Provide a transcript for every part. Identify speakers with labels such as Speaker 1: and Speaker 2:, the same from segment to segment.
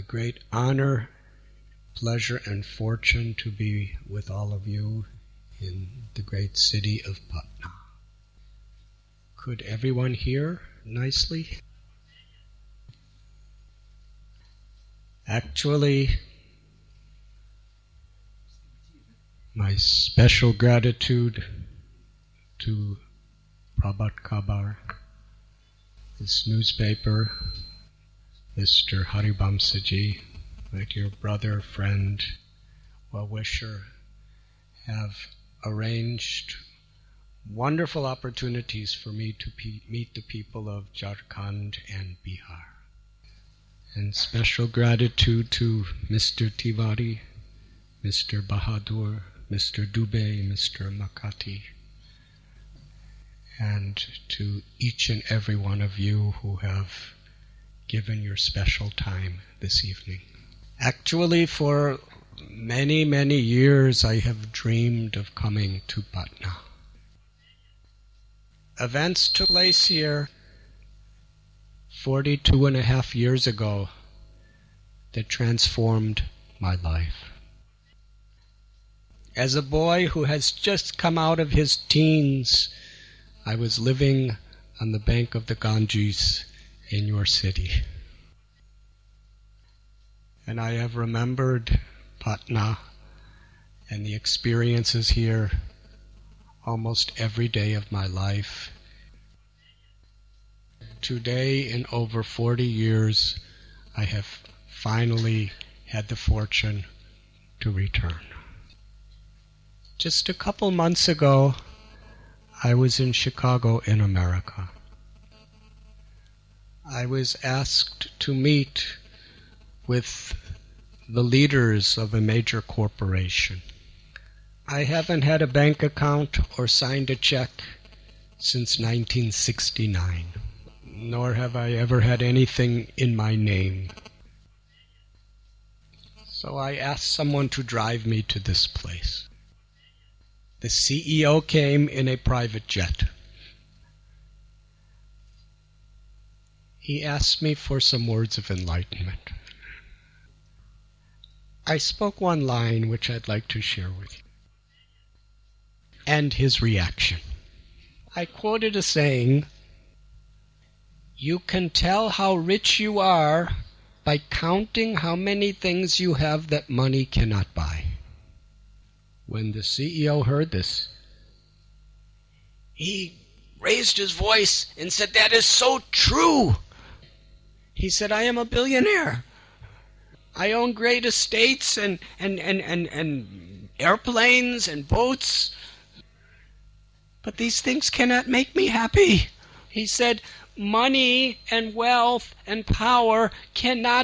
Speaker 1: my great honor, pleasure, and fortune to be with all of you in the great city of Patna. Could everyone hear nicely? Actually, my special gratitude to Prabhat Khabar, this newspaper, Mr. Haribamsaji, my dear brother, friend, well-wisher, have arranged wonderful opportunities for me to meet the people of Jharkhand and Bihar. And special gratitude to Mr. Tiwari, Mr. Bahadur, Mr. Dubey, Mr. Makati, and to each and every one of you who have given your special time this evening. Actually, for many, many years I have dreamed of coming to Patna. Events took place here 42 and a half years ago that transformed my life. As a boy who has just come out of his teens, I was living on the bank of the Ganges in your city. And I have remembered Patna and the experiences here almost every day of my life. Today, in over 40 years, I have finally had the fortune to return. Just a couple months ago, I was in Chicago in America. I was asked to meet with the leaders of a major corporation. I haven't had a bank account or signed a check since 1969, nor have I ever had anything in my name. So I asked someone to drive me to this place. The CEO came in a private jet. He asked me for some words of enlightenment. I spoke one line which I'd like to share with you. And his reaction. I quoted a saying, "You can tell how rich you are by counting how many things you have that money cannot buy." When the CEO heard this, he raised his voice and said, "That is so true." He said, "I am a billionaire. I own great estates and airplanes and boats. But these things cannot make me happy." He said, "Money and wealth and power cannot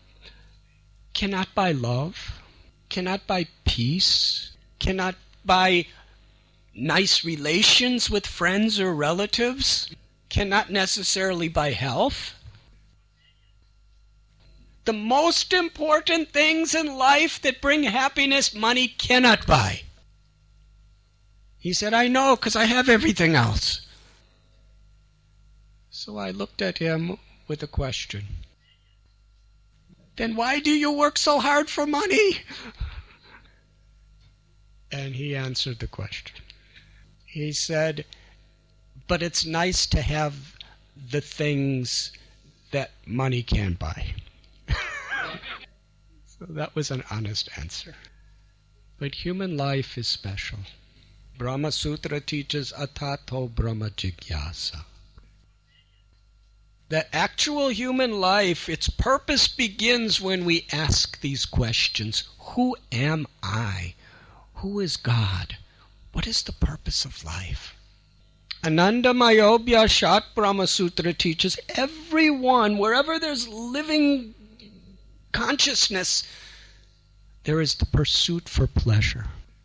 Speaker 1: buy love, cannot buy peace, cannot buy nice relations with friends or relatives, cannot necessarily buy health. The most important things in life that bring happiness, money cannot buy." He said, "I know, because I have everything else." So I looked at him with a question. "Then why do you work so hard for money?" And he answered the question. He said, "But it's nice to have the things that money can't buy." So that was an honest answer. But human life is special. Brahma Sutra teaches atato Brahma Jigyasa. That actual human life, its purpose begins when we ask these questions. Who am I? Who is God? What is the purpose of life? Ananda Mayobhya Shat Brahma Sutra teaches everyone, wherever there's living consciousness, there is the pursuit for pleasure.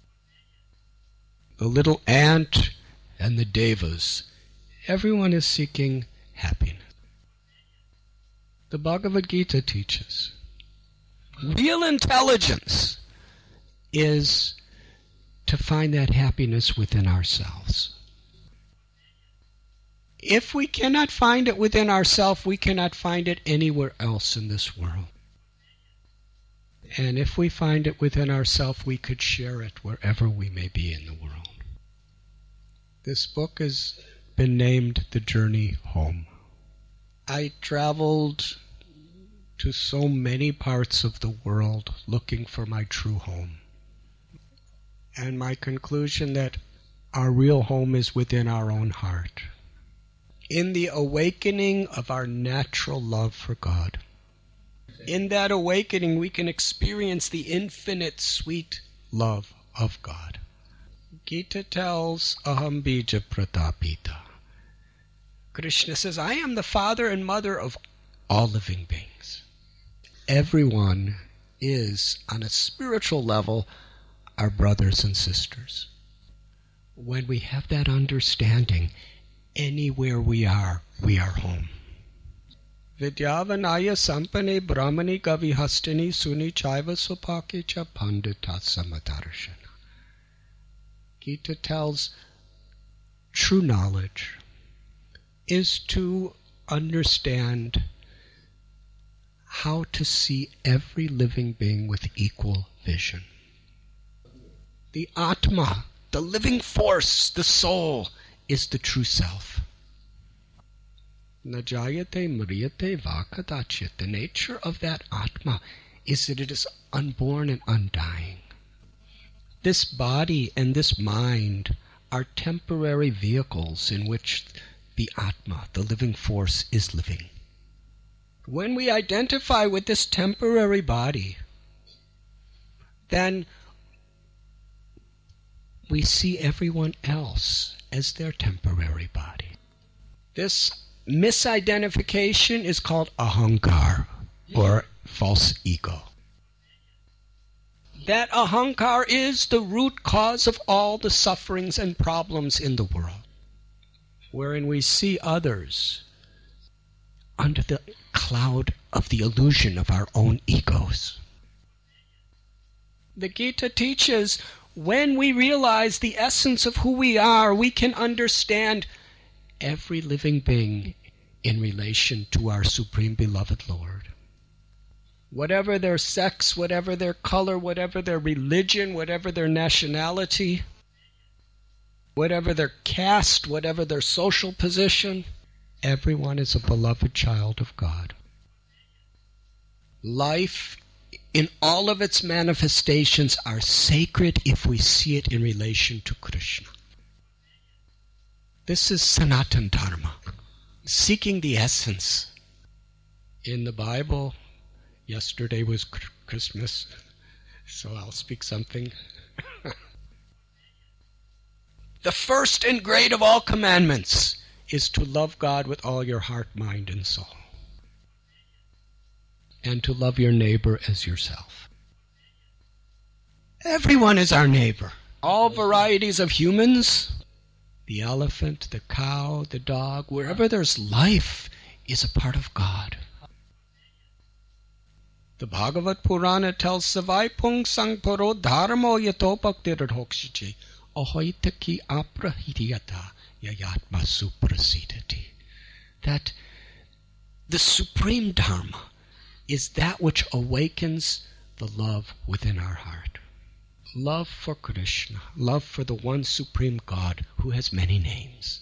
Speaker 1: The little ant and the devas, everyone is seeking happiness. The Bhagavad Gita teaches real intelligence is to find that happiness within ourselves. If we cannot find it within ourselves, we cannot find it anywhere else in this world. And if we find it within ourselves, we could share it wherever we may be in the world. This book has been named The Journey Home. I traveled to so many parts of the world looking for my true home. And my conclusion that our real home is within our own heart. In the awakening of our natural love for God. In that awakening, we can experience the infinite sweet love of God. Gita tells Aham Bija Pratapita. Krishna says, I am the father and mother of all living beings. Everyone is, on a spiritual level, our brothers and sisters. When we have that understanding, anywhere we are home. Vidyavanaya sampane brahmani kavihastini suni chaiva supake cha pandita samadarshana. Gita tells true knowledge is to understand how to see every living being with equal vision. The Atma, the living force, the soul, is the true self. Najayate mriyate vakadachyat. The nature of that Atma is that it is unborn and undying. This body and this mind are temporary vehicles in which the Atma, the living force, is living. When we identify with this temporary body, then we see everyone else as their temporary body. This misidentification is called ahankar, or false ego. That ahankar is the root cause of all the sufferings and problems in the world, wherein we see others under the cloud of the illusion of our own egos. The Gita teaches, when we realize the essence of who we are, we can understand every living being in relation to our Supreme Beloved Lord. Whatever their sex, whatever their color, whatever their religion, whatever their nationality, whatever their caste, whatever their social position, everyone is a beloved child of God. Life in all of its manifestations are sacred if we see it in relation to Krishna. This is Sanatana Dharma, seeking the essence. In the Bible, yesterday was Christmas, so I'll speak something. The first and great of all commandments is to love God with all your heart, mind, and soul. And to love your neighbor as yourself. Everyone is our neighbor. All varieties of humans, the elephant, the cow, the dog, wherever there's life is a part of God. The Bhagavad Purana tells Savaipung Sangparo Dharmo Yatopaktiradhokshiji Ahoitaki Aprahidiyata Yayatma Suprasidati. That the supreme Dharma is that which awakens the love within our heart. Love for Krishna, love for the one supreme God who has many names.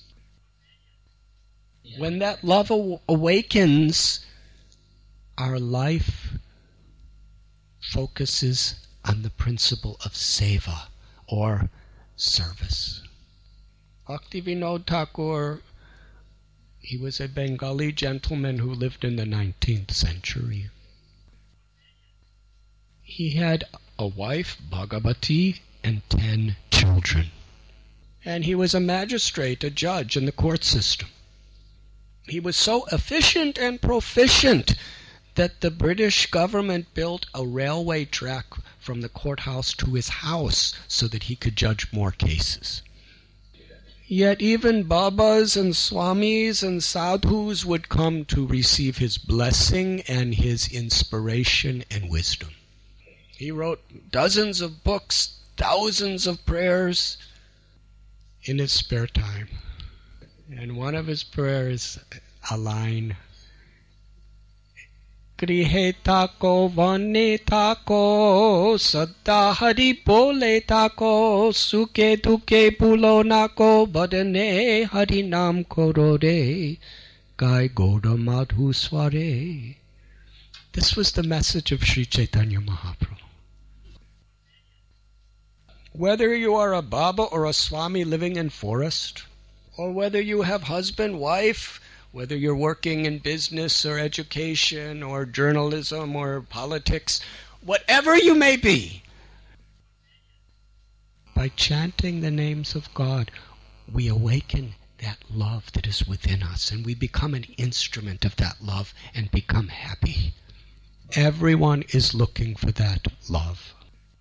Speaker 1: When that love awakens, our life focuses on the principle of seva, or service. Bhaktivinoda Thakur, he was a Bengali gentleman who lived in the 19th century. He had a wife, Bhagavati, and 10 children. And he was a magistrate, a judge in the court system. He was so efficient and proficient that the British government built a railway track from the courthouse to his house so that he could judge more cases. Yet even Babas and Swamis and Sadhus would come to receive his blessing and his inspiration and wisdom. He wrote dozens of books, thousands of prayers in his spare time. And one of his prayers, a line, Grihe tako, vane tako, sadda hari bole tako, suke duke bulo nako, badane hari nam koro re, gai goda madhu sware. This was the message of Sri Chaitanya Mahaprabhu. Whether you are a Baba or a Swami living in forest, or whether you have husband, wife, whether you're working in business or education or journalism or politics, whatever you may be, by chanting the names of God, we awaken that love that is within us, and we become an instrument of that love and become happy. Everyone is looking for that love.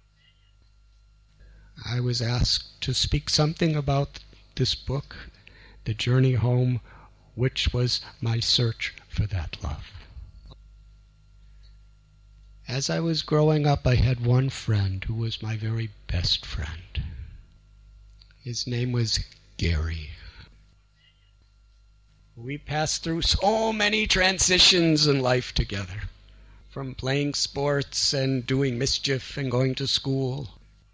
Speaker 1: I was asked to speak something about this book, The Journey Home, which was my search for that love. As I was growing up, I had one friend who was my very best friend. His name was Gary. We passed through so many transitions in life together, from playing sports and doing mischief and going to school,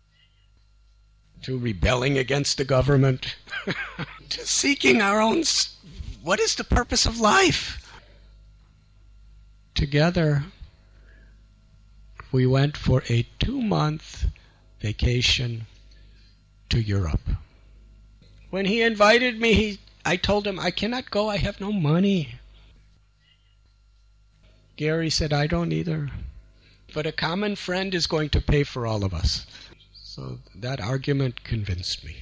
Speaker 1: to rebelling against the government, to seeking our own, what is the purpose of life? Together, we went for a 2-month vacation to Europe. When he invited me, I told him, I cannot go, I have no money. Gary said, I don't either. But a common friend is going to pay for all of us. So that argument convinced me.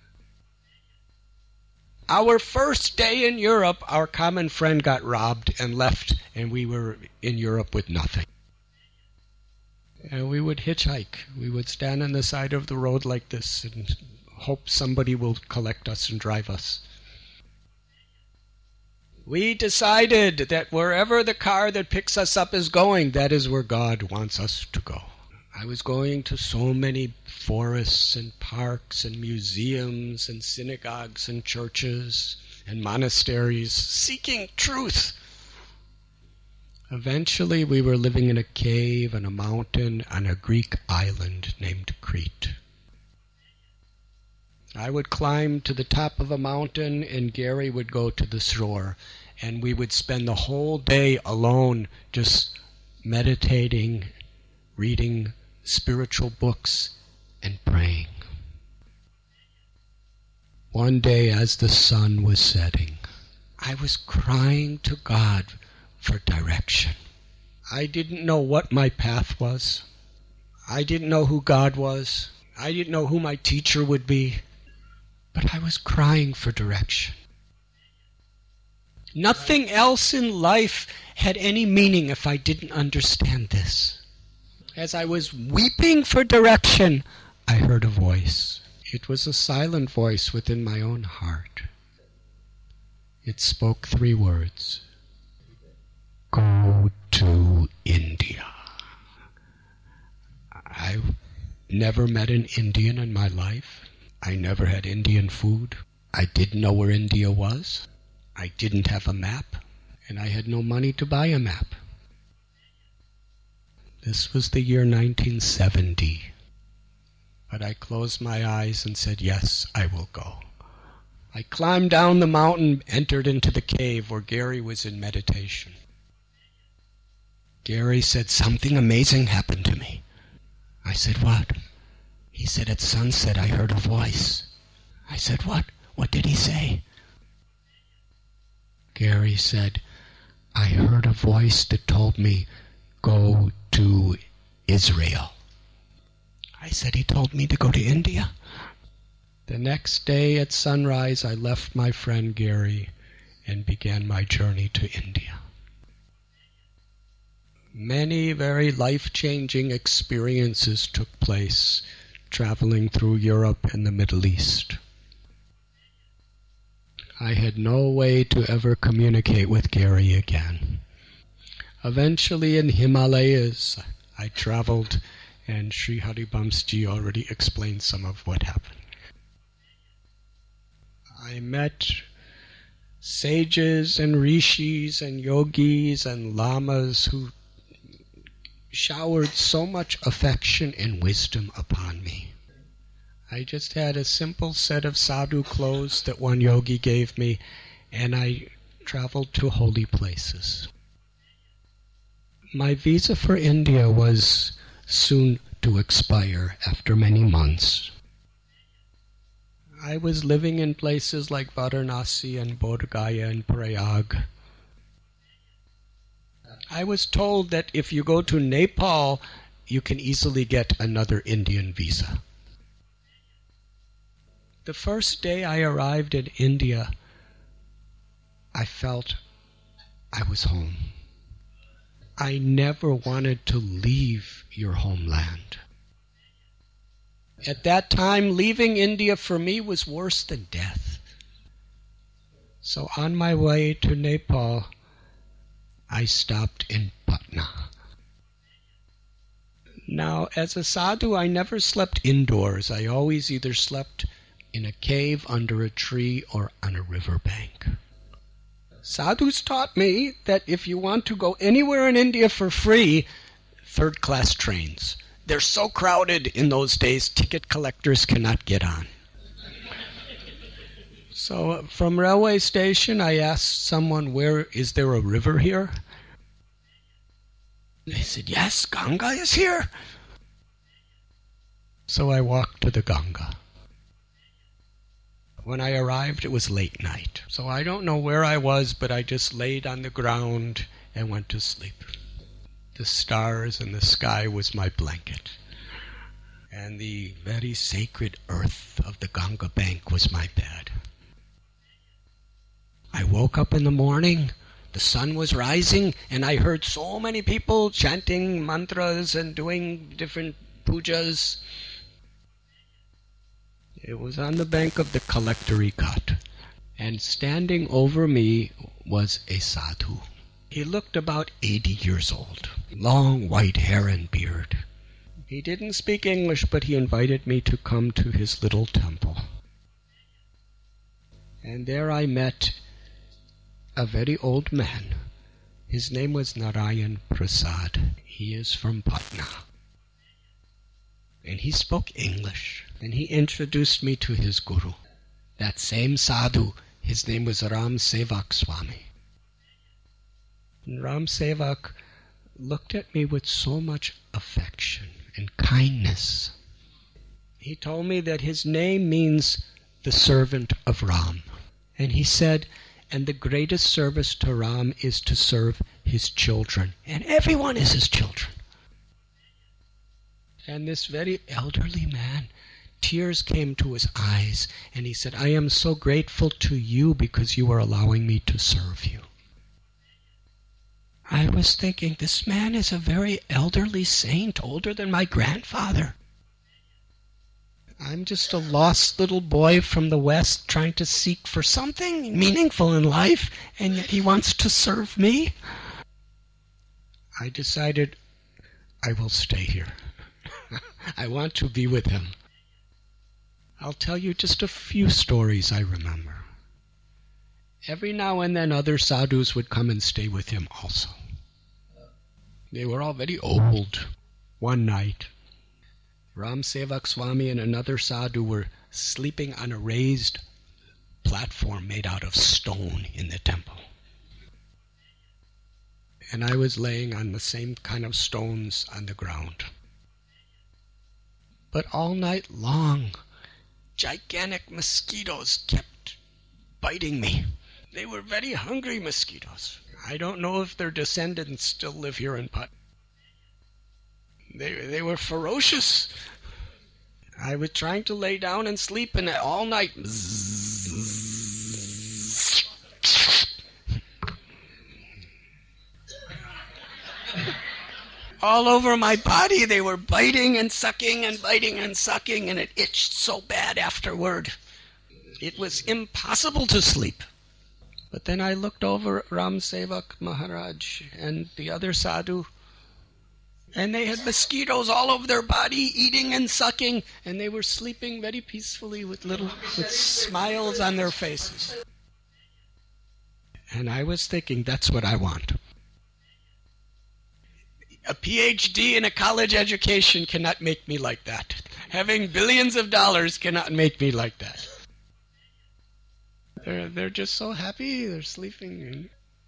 Speaker 1: Our first day in Europe, our common friend got robbed and left, and we were in Europe with nothing. And we would hitchhike. We would stand on the side of the road like this and hope somebody will collect us and drive us. We decided that wherever the car that picks us up is going, that is where God wants us to go. I was going to so many forests and parks and museums and synagogues and churches and monasteries, seeking truth. Eventually we were living in a cave on a mountain on a Greek island named Crete. I would climb to the top of a mountain and Gary would go to the shore, and we would spend the whole day alone just meditating, reading spiritual books, and praying. One day as the sun was setting, I was crying to God for direction. I didn't know what my path was. I didn't know who God was. I didn't know who my teacher would be. But I was crying for direction. Nothing else in life had any meaning if I didn't understand this. As I was weeping for direction, I heard a voice. It was a silent voice within my own heart. It spoke 3 words. Go to India. I've never met an Indian in my life. I never had Indian food. I didn't know where India was. I didn't have a map, and I had no money to buy a map. This was the year 1970. But I closed my eyes and said, yes, I will go. I climbed down the mountain, entered into the cave where Gary was in meditation. Gary said, something amazing happened to me. I said, what? He said, at sunset I heard a voice. I said, what? What did he say? Gary said, I heard a voice that told me, go to Israel. I said, he told me to go to India. The next day at sunrise, I left my friend Gary and began my journey to India. Many very life-changing experiences took place traveling through Europe and the Middle East. I had no way to ever communicate with Gary again. Eventually in Himalayas, I traveled, and Sri Haribamsji already explained some of what happened. I met sages and rishis and yogis and lamas who showered so much affection and wisdom upon me. I just had a simple set of sadhu clothes that one yogi gave me, and I traveled to holy places. My visa for India was soon to expire after many months. I was living in places like Varanasi and Bodh Gaya and Prayag. I was told that if you go to Nepal, you can easily get another Indian visa. The first day I arrived in India, I felt I was home. I never wanted to leave your homeland. At that time, leaving India for me was worse than death. So on my way to Nepal, I stopped in Patna. Now, as a sadhu, I never slept indoors. I always either slept in a cave, under a tree, or on a riverbank. Sadhus taught me that if you want to go anywhere in India for free, third-class trains. They're so crowded in those days, ticket collectors cannot get on. So from railway station, I asked someone, is there a river here? They said, yes, Ganga is here. So I walked to the Ganga. When I arrived, it was late night. So I don't know where I was, but I just laid on the ground and went to sleep. The stars and the sky was my blanket. And the very sacred earth of the Ganga bank was my bed. I woke up in the morning, the sun was rising, and I heard so many people chanting mantras and doing different pujas. It was on the bank of the Collectory Ghat, and standing over me was a sadhu. He looked about 80 years old, long white hair and beard. He didn't speak English, but he invited me to come to his little temple. And there I met a very old man. His name was Narayan Prasad. He is from Patna. And he spoke English. And he introduced me to his guru. That same sadhu, his name was Ram Sevak Swami. And Ram Sevak looked at me with so much affection and kindness. He told me that his name means the servant of Ram. And he said, and the greatest service to Ram is to serve his children. And everyone is his children. And this very elderly man, tears came to his eyes, and he said, I am so grateful to you because you are allowing me to serve you. I was thinking, this man is a very elderly saint, older than my grandfather. I'm just a lost little boy from the West trying to seek for something meaningful in life, and yet he wants to serve me. I decided I will stay here. I want to be with him. I'll tell you just a few stories I remember. Every now and then other sadhus would come and stay with him also. They were all very old. One night, Ram Sevak Swami and another sadhu were sleeping on a raised platform made out of stone in the temple. And I was laying on the same kind of stones on the ground. But all night long, gigantic mosquitoes kept biting me. They were very hungry mosquitoes. I don't know if their descendants still live here in Patna. They were ferocious. I was trying to lay down and sleep, and all night, all over my body, they were biting and sucking and biting and sucking, and it itched so bad afterward. It was impossible to sleep. But then I looked over at Ram Sevak Maharaj and the other sadhu, and they had mosquitoes all over their body, eating and sucking, and they were sleeping very peacefully with smiles on their faces. And I was thinking, that's what I want. A PhD in a college education cannot make me like that. Having billions of dollars cannot make me like that. They're just so happy. They're sleeping.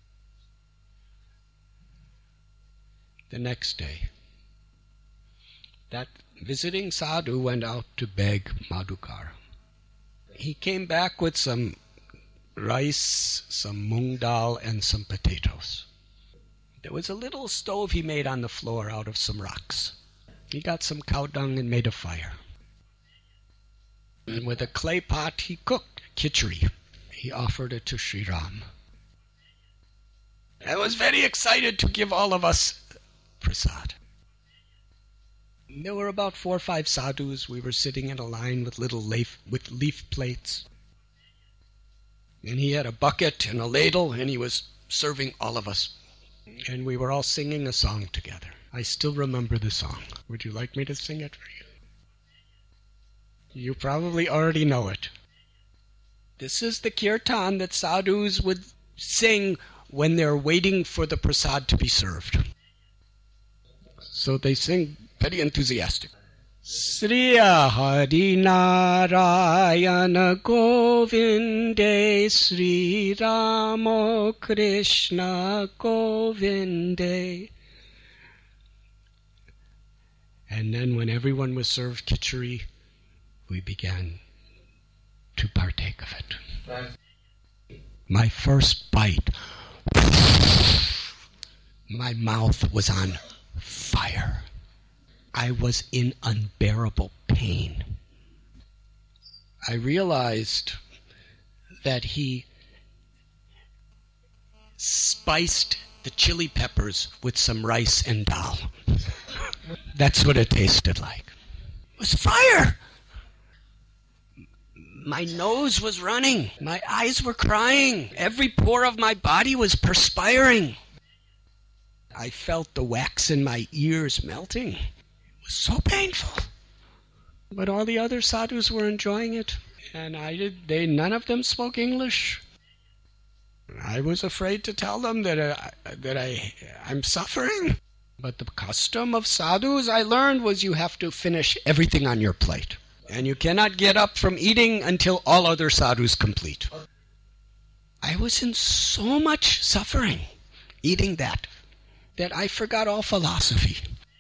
Speaker 1: The next day, that visiting sadhu went out to beg Madhukar. He came back with some rice, some mung dal, and some potatoes. There was a little stove he made on the floor out of some rocks. He got some cow dung and made a fire. And with a clay pot he cooked khichdi. He offered it to Sri Ram. I was very excited to give all of us prasad. There were about 4 or 5 sadhus. We were sitting in a line with little leaf plates. And he had a bucket and a ladle, and he was serving all of us. And we were all singing a song together. I still remember the song. Would you like me to sing it for you? You probably already know it. This is the kirtan that sadhus would sing when they're waiting for the prasad to be served. So they sing very enthusiastic. Sriya Hari Narayana Govinde Sri Ramo Krishna Govinde. And then when everyone was served khichdi, we began to partake of it. My first bite, my mouth was on fire. I was in unbearable pain. I realized that he spiced the chili peppers with some rice and dal. That's what it tasted like. It was fire! My nose was running. My eyes were crying. Every pore of my body was perspiring. I felt the wax in my ears melting. It was so painful. But all the other sadhus were enjoying it. And none of them spoke English. I was afraid to tell them that I'm suffering. But the custom of sadhus, I learned, was you have to finish everything on your plate. And you cannot get up from eating until all other sadhus complete. I was in so much suffering eating that I forgot all philosophy.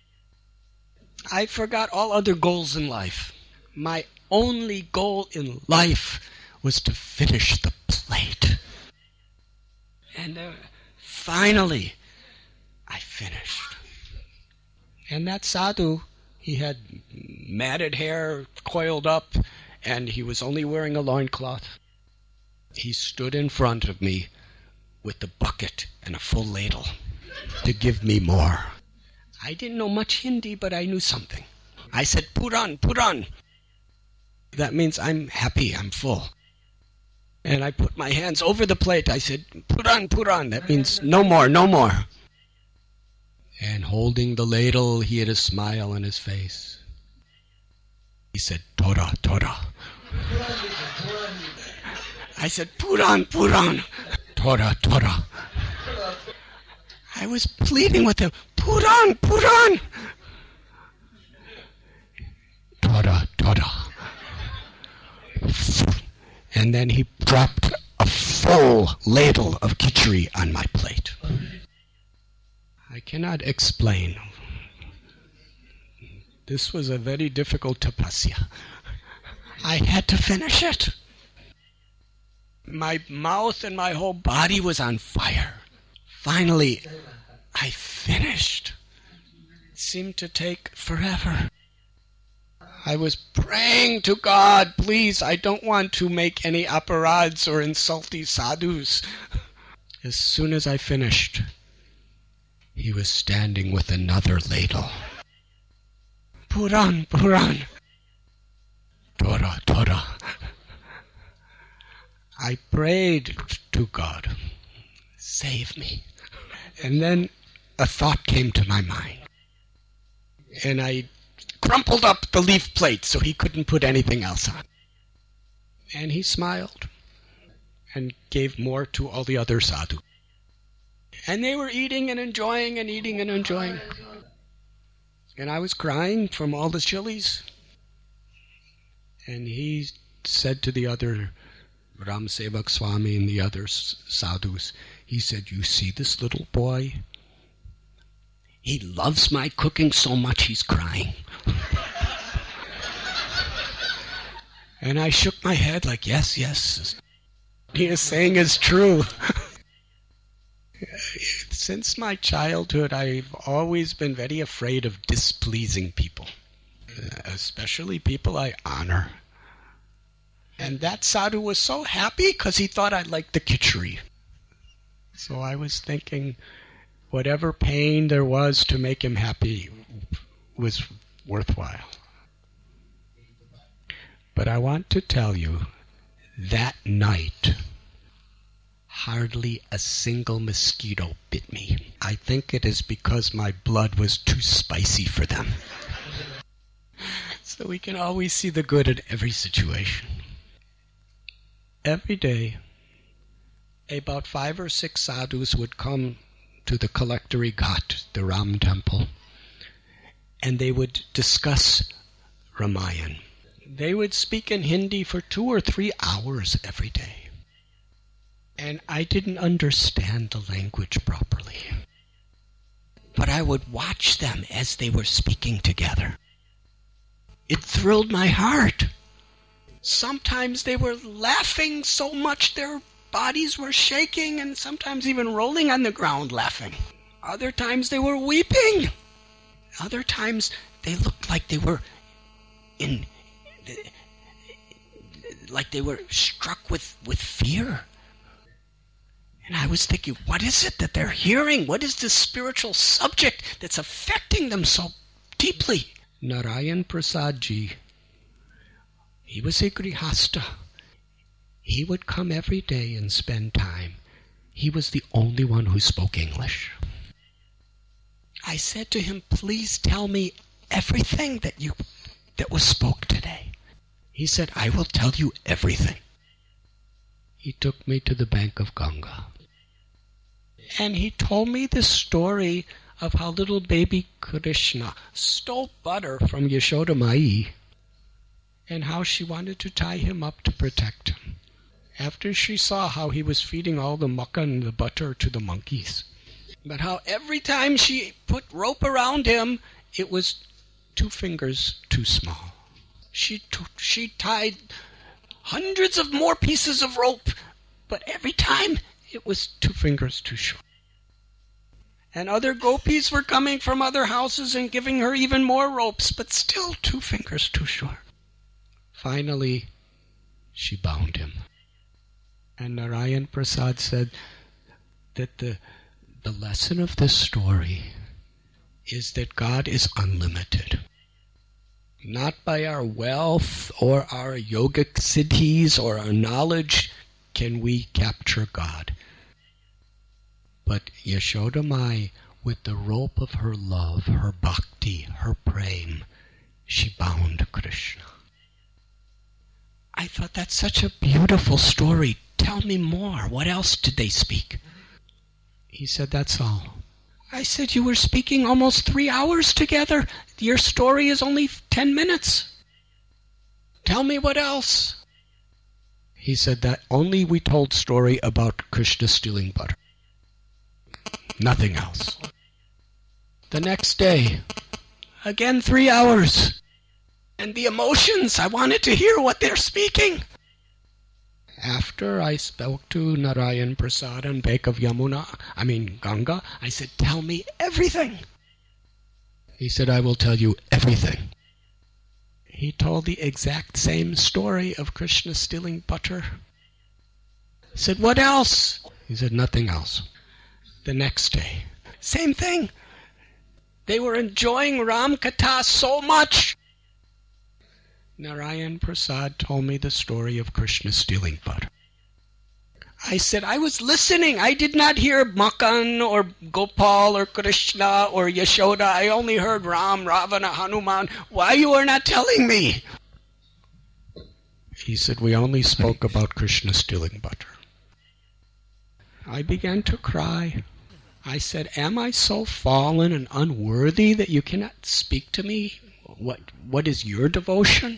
Speaker 1: I forgot all other goals in life. My only goal in life was to finish the plate. And finally, I finished. And that sadhu, he had matted hair coiled up, and he was only wearing a loincloth. He stood in front of me with the bucket and a full ladle to give me more. I didn't know much Hindi, but I knew something. I said, Puran, Puran. That means I'm happy, I'm full. And I put my hands over the plate. I said, Puran, Puran. That means no more, no more. And holding the ladle, he had a smile on his face. He said, Tora, Tora. I said, Puran, Puran. Tora, Tora. I was pleading with him, Puran, Puran. Tora, Tora. And then he dropped a full ladle of khichdi on my plate. I cannot explain. This was a very difficult tapasya. I had to finish it. My mouth and my whole body was on fire. Finally, I finished. It seemed to take forever. I was praying to God, please, I don't want to make any aparads or insult these sadhus. As soon as I finished, he was standing with another ladle. Puran, Puran. Tora, Tora. I prayed to God, save me. And then a thought came to my mind. And I crumpled up the leaf plate so he couldn't put anything else on. And he smiled and gave more to all the other sadhus. And they were eating and enjoying and eating and enjoying. And I was crying from all the chilies. And he said to the other, Ram Sevak Swami and the other sadhus, he said, you see this little boy? He loves my cooking so much he's crying. And I shook my head like, yes, yes. He is saying is true. Since my childhood, I've always been very afraid of displeasing people, especially people I honor. And that sadhu was so happy because he thought I liked the khichdi. So I was thinking whatever pain there was to make him happy was worthwhile. But I want to tell you, that night, hardly a single mosquito bit me. I think it is because my blood was too spicy for them. So we can always see the good in every situation. Every day, about 5 or 6 sadhus would come to the Collectory Ghat, the Ram temple, and they would discuss Ramayan. They would speak in Hindi for 2 or 3 hours every day. And I didn't understand the language properly. But I would watch them as they were speaking together. It thrilled my heart. Sometimes they were laughing so much their bodies were shaking, and sometimes even rolling on the ground laughing. Other times they were weeping. Other times they looked like they were struck with fear. And I was thinking, what is it that they're hearing? What is this spiritual subject that's affecting them so deeply? Narayan Prasad Ji, he was a grihasta. He would come every day and spend time. He was the only one who spoke English. I said to him, please tell me everything that was spoke today. He said, I will tell you everything. He took me to the bank of Ganga. And he told me the story of how little baby Krishna stole butter from Yashoda Mai, and how she wanted to tie him up to protect him, after she saw how he was feeding all the makkah and the butter to the monkeys. But how every time she put rope around him, it was 2 fingers too small. She tied hundreds of more pieces of rope, but every time it was 2 fingers too short. And other gopis were coming from other houses and giving her even more ropes, but still 2 fingers too short. Finally, she bound him. And Narayan Prasad said that the lesson of this story is that God is unlimited. Not by our wealth or our yogic siddhis or our knowledge can we capture God. But Yashoda Mai, with the rope of her love, her bhakti, her prem, she bound Krishna. I thought, that's such a beautiful story. Tell me more. What else did they speak? He said, that's all. I said, you were speaking almost 3 hours together. Your story is only 10 minutes. Tell me what else. He said that only we told story about Krishna stealing butter. Nothing else. The next day, again 3 hours. And the emotions, I wanted to hear what they're speaking. After I spoke to Narayan Prasad on bank of Ganga, I said, tell me everything. He said, I will tell you everything. He told the exact same story of Krishna stealing butter. I said, what else? He said, nothing else. The next day, same thing. They were enjoying Ram Katha so much. Narayan Prasad told me the story of Krishna stealing butter. I said, I was listening. I did not hear Makan or Gopal or Krishna or Yashoda. I only heard Ram, Ravana, Hanuman. Why you are not telling me? He said, we only spoke about Krishna stealing butter. I began to cry. I said, am I so fallen and unworthy that you cannot speak to me? What is your devotion?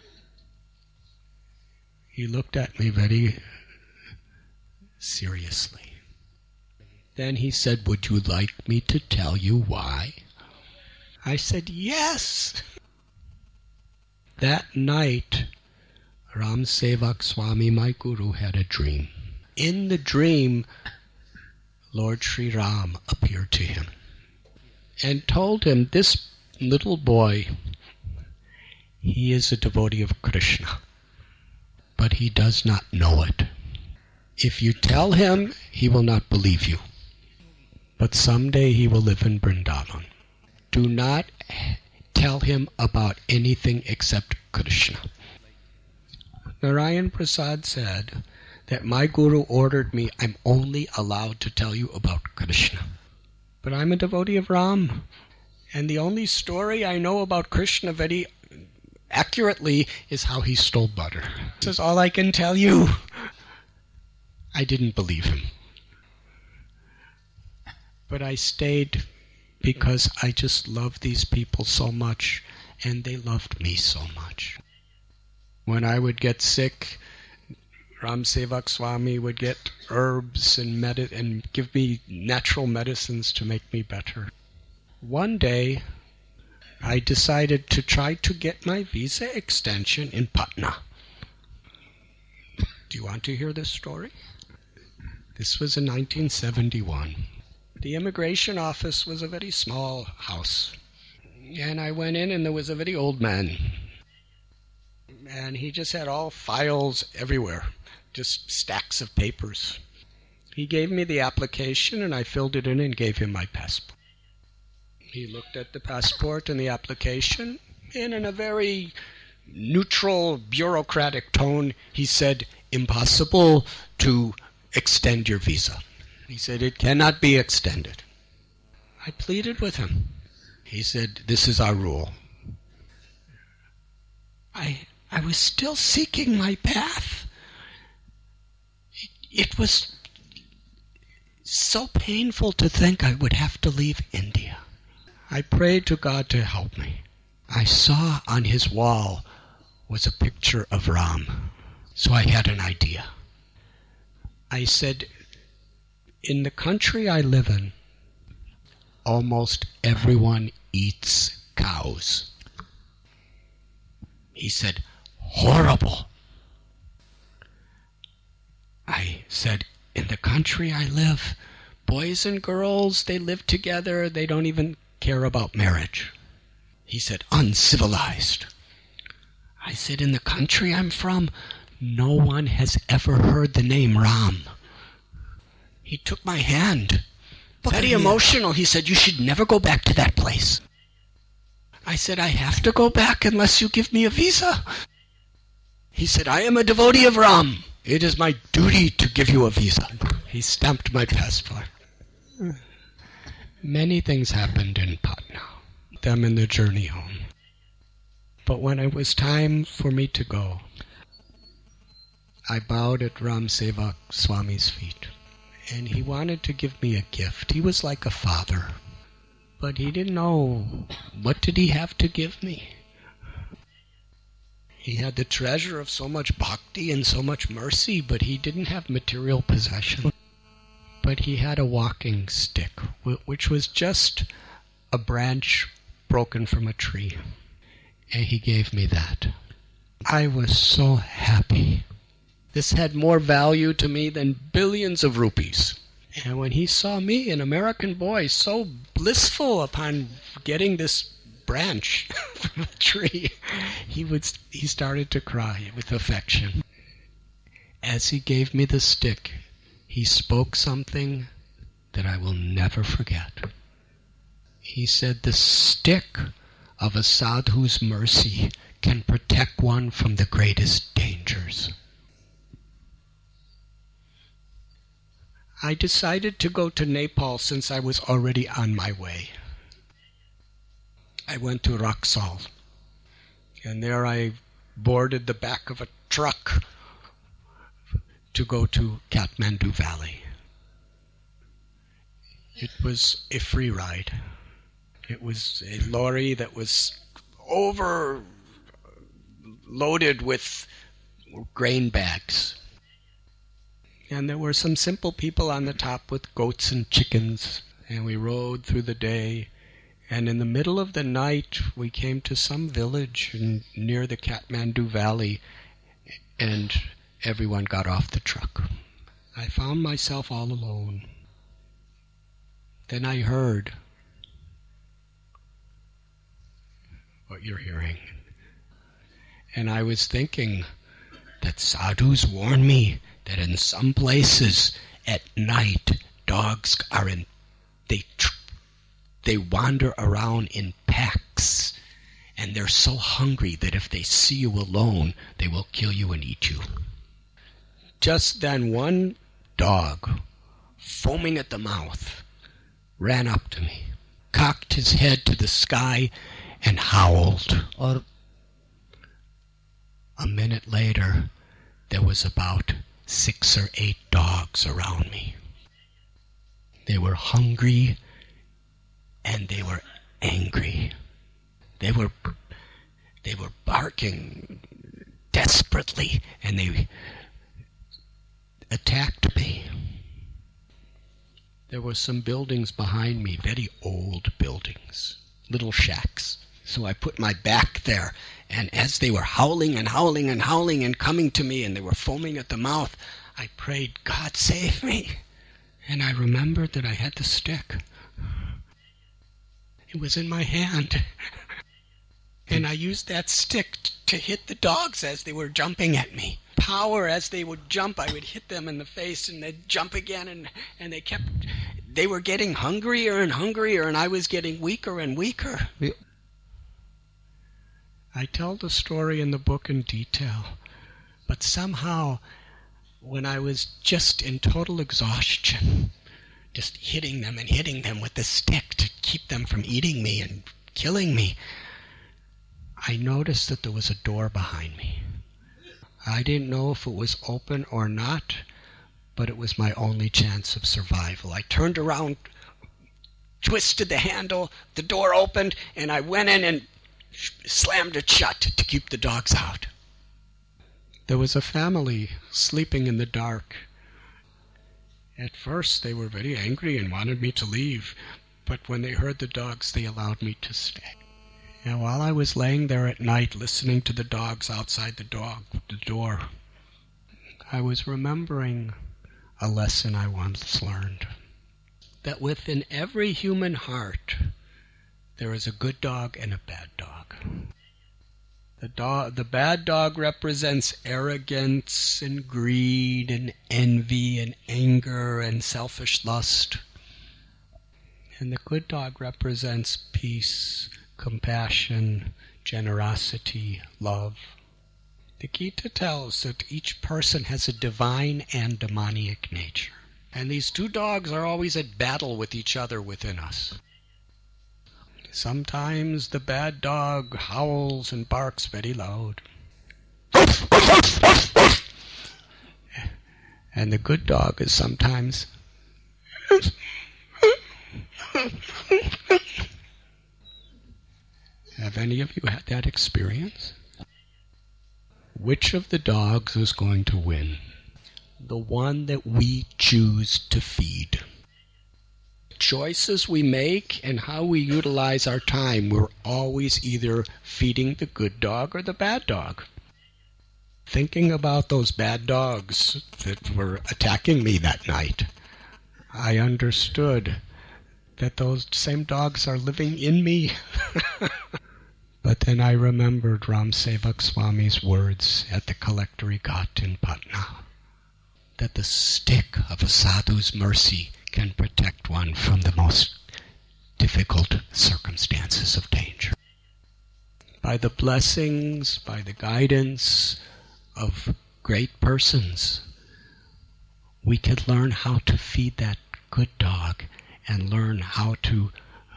Speaker 1: He looked at me very seriously. Then he said, would you like me to tell you why? I said, yes. That night, Ram Sevak Swami, my guru, had a dream. In the dream, Lord Sri Ram appeared to him and told him, this little boy, he is a devotee of Krishna, but he does not know it. If you tell him, he will not believe you. But someday he will live in Vrindavan. Do not tell him about anything except Krishna. Narayan Prasad said that my guru ordered me, I'm only allowed to tell you about Krishna. But I'm a devotee of Ram. And the only story I know about Krishna very accurately is how he stole butter. This is all I can tell you. I didn't believe him. But I stayed because I just loved these people so much, and they loved me so much. When I would get sick, Ram Sevak Swami would get herbs and give me natural medicines to make me better. One day, I decided to try to get my visa extension in Patna. Do you want to hear this story? This was in 1971. The immigration office was a very small house. And I went in and there was a very old man. And he just had all files everywhere, just stacks of papers. He gave me the application and I filled it in and gave him my passport. He looked at the passport and the application, and in a very neutral, bureaucratic tone, he said, impossible to extend your visa. He said, it cannot be extended. I pleaded with him. He said, this is our rule. I was still seeking my path. It was so painful to think I would have to leave India. I prayed to God to help me. I saw on his wall was a picture of Ram. So I had an idea. I said, in the country I live in, almost everyone eats cows. He said, horrible. I said, in the country I live, boys and girls, they live together, they don't even care about marriage. He said, uncivilized. I said, in the country I'm from, no one has ever heard the name Ram. He took my hand, very emotional. He said, you should never go back to that place. I said, I have to go back unless you give me a visa. He said, I am a devotee of Ram. It is my duty to give you a visa. He stamped my passport. Many things happened in Patna, them in the journey home. But when it was time for me to go, I bowed at Ram Sevak Swami's feet. And he wanted to give me a gift. He was like a father. But he didn't know, what did he have to give me? He had the treasure of so much bhakti and so much mercy, but he didn't have material possession. But he had a walking stick, which was just a branch broken from a tree. And he gave me that. I was so happy. This had more value to me than billions of rupees. And when he saw me, an American boy, so blissful upon getting this branch from a tree, he started to cry with affection. As he gave me the stick, he spoke something that I will never forget. He said, the stick of a sadhu's mercy can protect one from the greatest dangers. I decided to go to Nepal since I was already on my way. I went to Raxaul, and there I boarded the back of a truck to go to Kathmandu Valley. It was a free ride. It was a lorry that was overloaded with grain bags. And there were some simple people on the top with goats and chickens. And we rode through the day. And in the middle of the night, we came to some village near the Kathmandu Valley, and everyone got off the truck. I found myself all alone. Then I heard what you're hearing. And I was thinking that sadhus warn me that in some places at night, dogs are they wander around in packs, and they're so hungry that if they see you alone, they will kill you and eat you. Just then one dog, foaming at the mouth, ran up to me, cocked his head to the sky, and howled. A minute later, there was about 6 or 8 dogs around me. They were hungry and they were angry. They were barking desperately, and they attacked me. There were some buildings behind me, very old buildings, little shacks. So I put my back there, and as they were howling and howling and howling and coming to me, and they were foaming at the mouth, I prayed, God save me. And I remembered that I had the stick. It was in my hand. And I used that stick to hit the dogs as they were jumping at me. Power, as they would jump, I would hit them in the face, and they'd jump again, and they were getting hungrier and hungrier, and I was getting weaker and weaker. I tell the story in the book in detail, but somehow, when I was just in total exhaustion, just hitting them with the stick to keep them from eating me and killing me, I noticed that there was a door behind me. I didn't know if it was open or not, but it was my only chance of survival. I turned around, twisted the handle, the door opened, and I went in and slammed it shut to keep the dogs out. There was a family sleeping in the dark. At first they were very angry and wanted me to leave, but when they heard the dogs, they allowed me to stay. And while I was laying there at night listening to the dogs outside the door, I was remembering a lesson I once learned. That within every human heart, there is a good dog and a bad dog. The bad dog represents arrogance and greed and envy and anger and selfish lust. And the good dog represents peace, compassion, generosity, love. The Gita tells that each person has a divine and demoniac nature. And these two dogs are always at battle with each other within us. Sometimes the bad dog howls and barks very loud. And the good dog is sometimes Have any of you had that experience? Which of the dogs is going to win? The one that we choose to feed. Choices we make and how we utilize our time, we're always either feeding the good dog or the bad dog. Thinking about those bad dogs that were attacking me that night, I understood that those same dogs are living in me. But then I remembered Ram Sevak Swami's words at the collectory ghat in Patna, that the stick of a sadhu's mercy can protect one from the most difficult circumstances of danger. By the blessings, by the guidance of great persons, we could learn how to feed that good dog and learn how to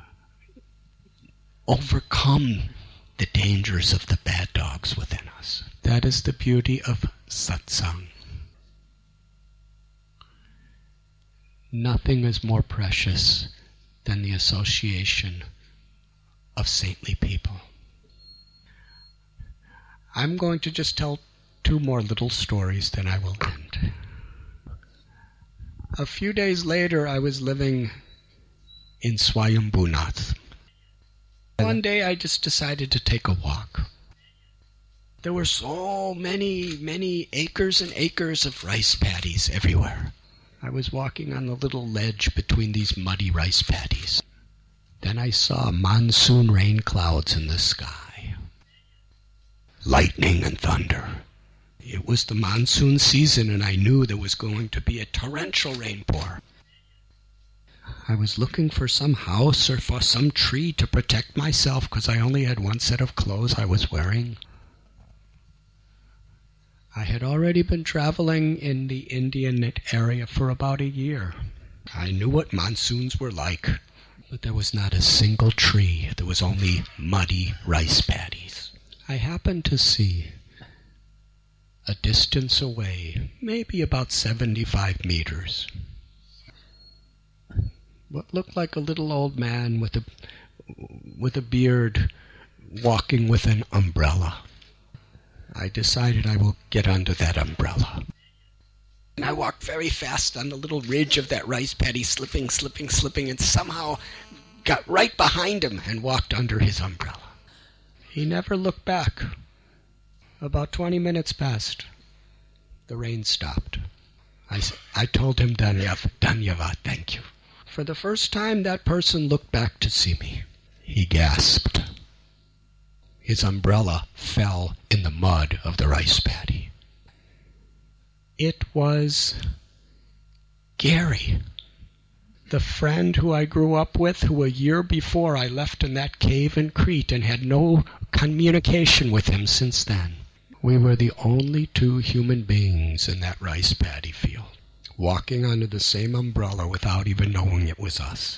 Speaker 1: overcome the dangers of the bad dogs within us. That is the beauty of satsang. Nothing is more precious than the association of saintly people. I'm going to just tell 2 more little stories, then I will end. A few days later, I was living in Swayambhunath. One day I just decided to take a walk. There were so many acres and acres of rice paddies everywhere. I was walking on the little ledge between these muddy rice paddies. Then I saw monsoon rain clouds in the sky. Lightning and thunder. It was the monsoon season, and I knew there was going to be a torrential rainpour. I was looking for some house or for some tree to protect myself because I only had one set of clothes I was wearing. I had already been traveling in the Indian area for about a year. I knew what monsoons were like, but there was not a single tree. There was only muddy rice paddies. I happened to see, a distance away, maybe about 75 meters, what looked like a little old man with a beard walking with an umbrella. I decided I will get under that umbrella. And I walked very fast on the little ridge of that rice paddy, slipping, and somehow got right behind him and walked under his umbrella. He never looked back. About 20 minutes passed. The rain stopped. I told him, Dhanyavad, thank you. For the first time, that person looked back to see me. He gasped. His umbrella fell in the mud of the rice paddy. It was Gary, the friend who I grew up with, who a year before I left in that cave in Crete and had no communication with him since then. We were the only 2 human beings in that rice paddy field, walking under the same umbrella without even knowing it was us.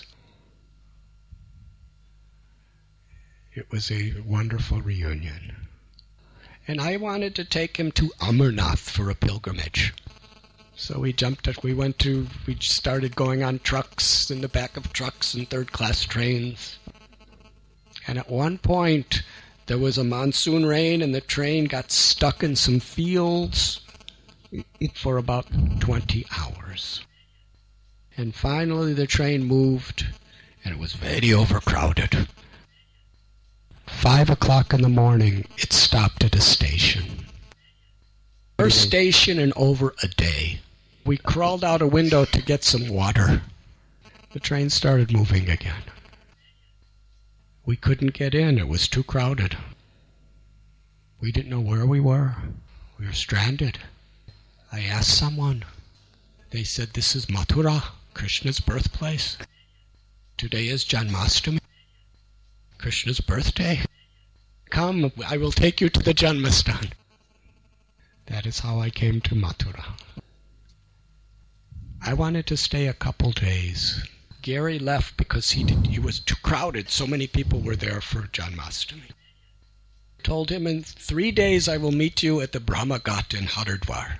Speaker 1: It was a wonderful reunion. And I wanted to take him to Amarnath for a pilgrimage. So we started going on trucks, in the back of trucks and third-class trains. And at one point, there was a monsoon rain and the train got stuck in some fields for about 20 hours. And finally the train moved and it was very overcrowded. 5 o'clock in the morning, it stopped at a station. First station in over a day. We crawled out a window to get some water. The train started moving again. We couldn't get in. It was too crowded. We didn't know where we were. We were stranded. I asked someone. They said, this is Mathura, Krishna's birthplace. Today is Janmashtami, Krishna's birthday. Come, I will take you to the Janmastan. That is how I came to Mathura. I wanted to stay a couple days. Gary left because he was too crowded. So many people were there for Janmashtami. Told him, in 3 days I will meet you at the Brahma Ghat in Haridwar.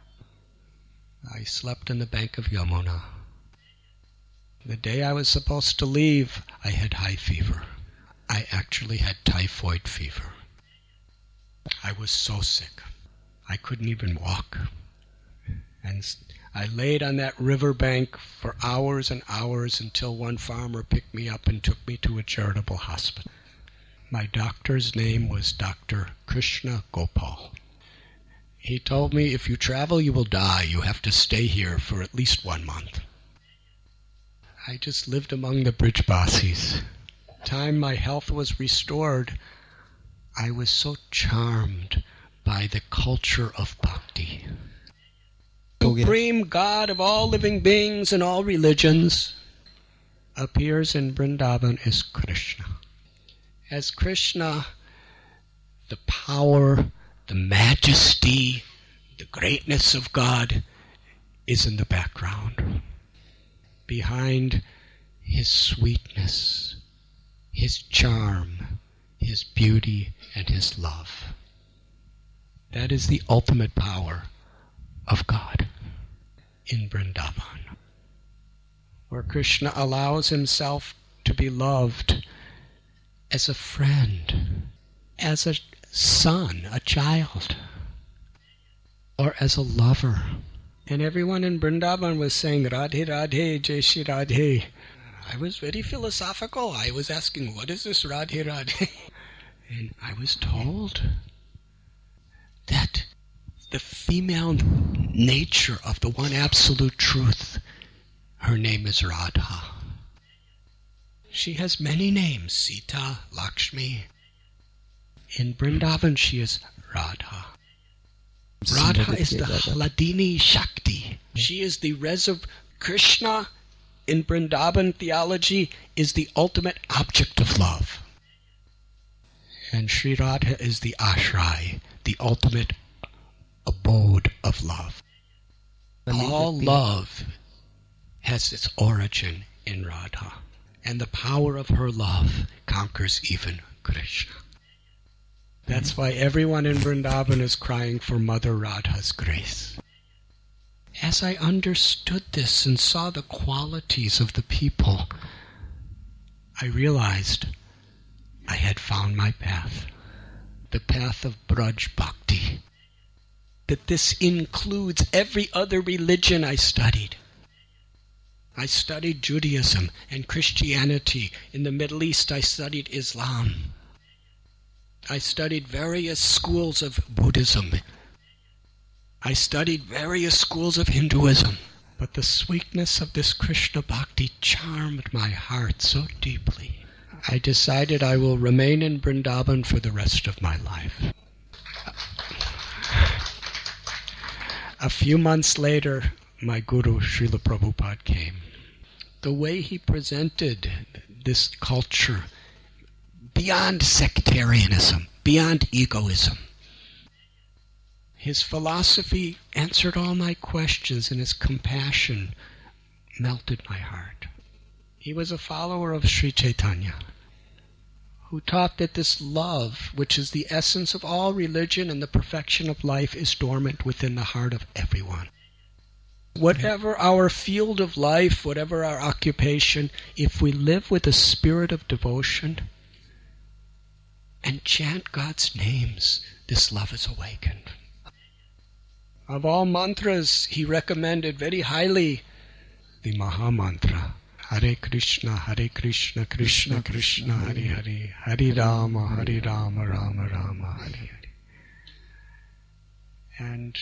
Speaker 1: I slept in the bank of Yamuna. The day I was supposed to leave, I had high fever. I actually had typhoid fever. I was so sick. I couldn't even walk. And I laid on that riverbank for hours and hours until one farmer picked me up and took me to a charitable hospital. My doctor's name was Dr. Krishna Gopal. He told me, if you travel, you will die. You have to stay here for at least 1 month. I just lived among the Brijbasis. Time my health was restored, I was so charmed by the culture of bhakti. Supreme God of all living beings and all religions appears in Vrindavan as Krishna. As Krishna, the power, the majesty, the greatness of God is in the background. Behind his sweetness, his charm, his beauty, and his love. That is the ultimate power of God in Vrindavan. where Krishna allows himself to be loved as a friend, as a son, a child, or as a lover. And everyone in Vrindavan was saying, Radhe Radhe, Jai Shri Radhe. I was very philosophical. I was asking, what is this Radhe Radhe? And I was told that the female nature of the one absolute truth, her name is Radha. She has many names, Sita, Lakshmi. In Vrindavan, she is Radha. Radha is the Hladini Shakti. She is the Krishna in Vrindavan theology is the ultimate object of love. And Sri Radha is the Ashray, the ultimate abode of love. All love has its origin in Radha. And the power of her love conquers even Krishna. That's why everyone in Vrindavan is crying for Mother Radha's grace. As I understood this and saw the qualities of the people, I realized I had found my path, the path of Braj Bhakti. That this includes every other religion I studied. I studied Judaism and Christianity. In the Middle East, I studied Islam. I studied various schools of Buddhism. I studied various schools of Hinduism. But the sweetness of this Krishna Bhakti charmed my heart so deeply. I decided I will remain in Vrindavan for the rest of my life. A few months later, my guru, Srila Prabhupada, came. The way he presented this culture, beyond sectarianism, beyond egoism. His philosophy answered all my questions, and his compassion melted my heart. He was a follower of Sri Chaitanya, who taught that this love, which is the essence of all religion and the perfection of life, is dormant within the heart of everyone. Whatever our field of life, whatever our occupation, if we live with a spirit of devotion and chant God's names, this love is awakened. Of all mantras, he recommended very highly the Maha Mantra. Hare Krishna, Krishna Krishna, Hare Hare, Hare Rama, Rama Rama, Hare Hare. And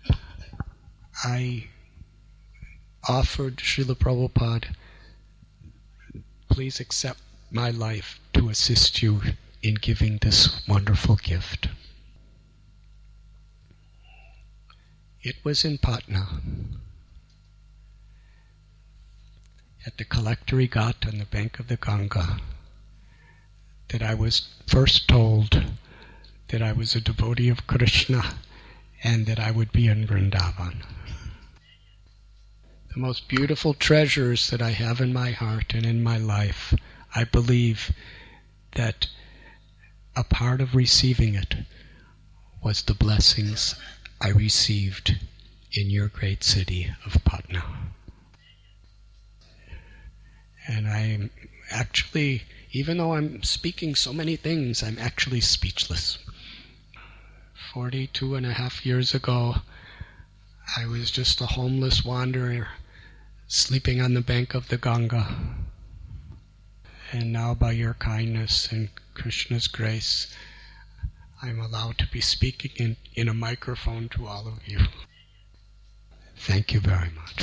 Speaker 1: I offered Srila Prabhupada, please accept my life to assist you in giving this wonderful gift. It was in Patna, at the collectory ghat on the bank of the Ganga, that I was first told that I was a devotee of Krishna and that I would be in Vrindavan. The most beautiful treasures that I have in my heart and in my life, I believe that a part of receiving it was the blessings I received in your great city of Patna. And I'm actually, even though I'm speaking so many things, I'm actually speechless. 42 and a half years ago, I was just a homeless wanderer sleeping on the bank of the Ganga. And now by your kindness and Krishna's grace, I'm allowed to be speaking in a microphone to all of you. Thank you very much.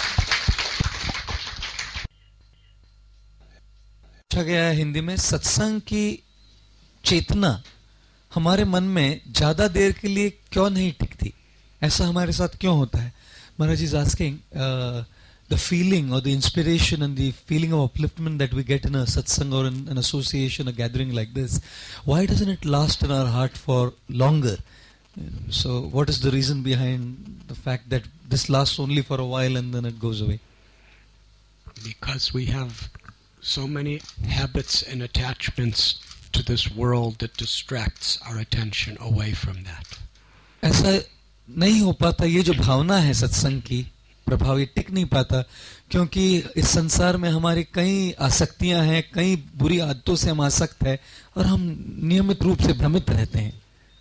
Speaker 2: पूछा गया है हिंदी में, सत्संग की चेतना हमारे मन में ज्यादा देर के लिए क्यों नहीं टिकती? ऐसा हमारे साथ क्यों होता है? Maharaj is asking the feeling or the inspiration and the feeling of upliftment that we get in a satsang or in an association, a gathering like this, why doesn't it last in our heart for longer? So what is the reason behind the fact that this lasts only for a while and then it goes away?
Speaker 1: Because we have so many habits and attachments to this world that distracts our attention away from that.
Speaker 2: ऐसा नहीं हो पाता, ये जो भावना है सत्संग की, प्रभाव ये टिक नहीं पाता, क्योंकि इस संसार में हमारी कई आसक्तियां हैं, कई बुरी आदतों से हम आसक्त हैं और हम नियमित रूप से भ्रमित रहते हैं.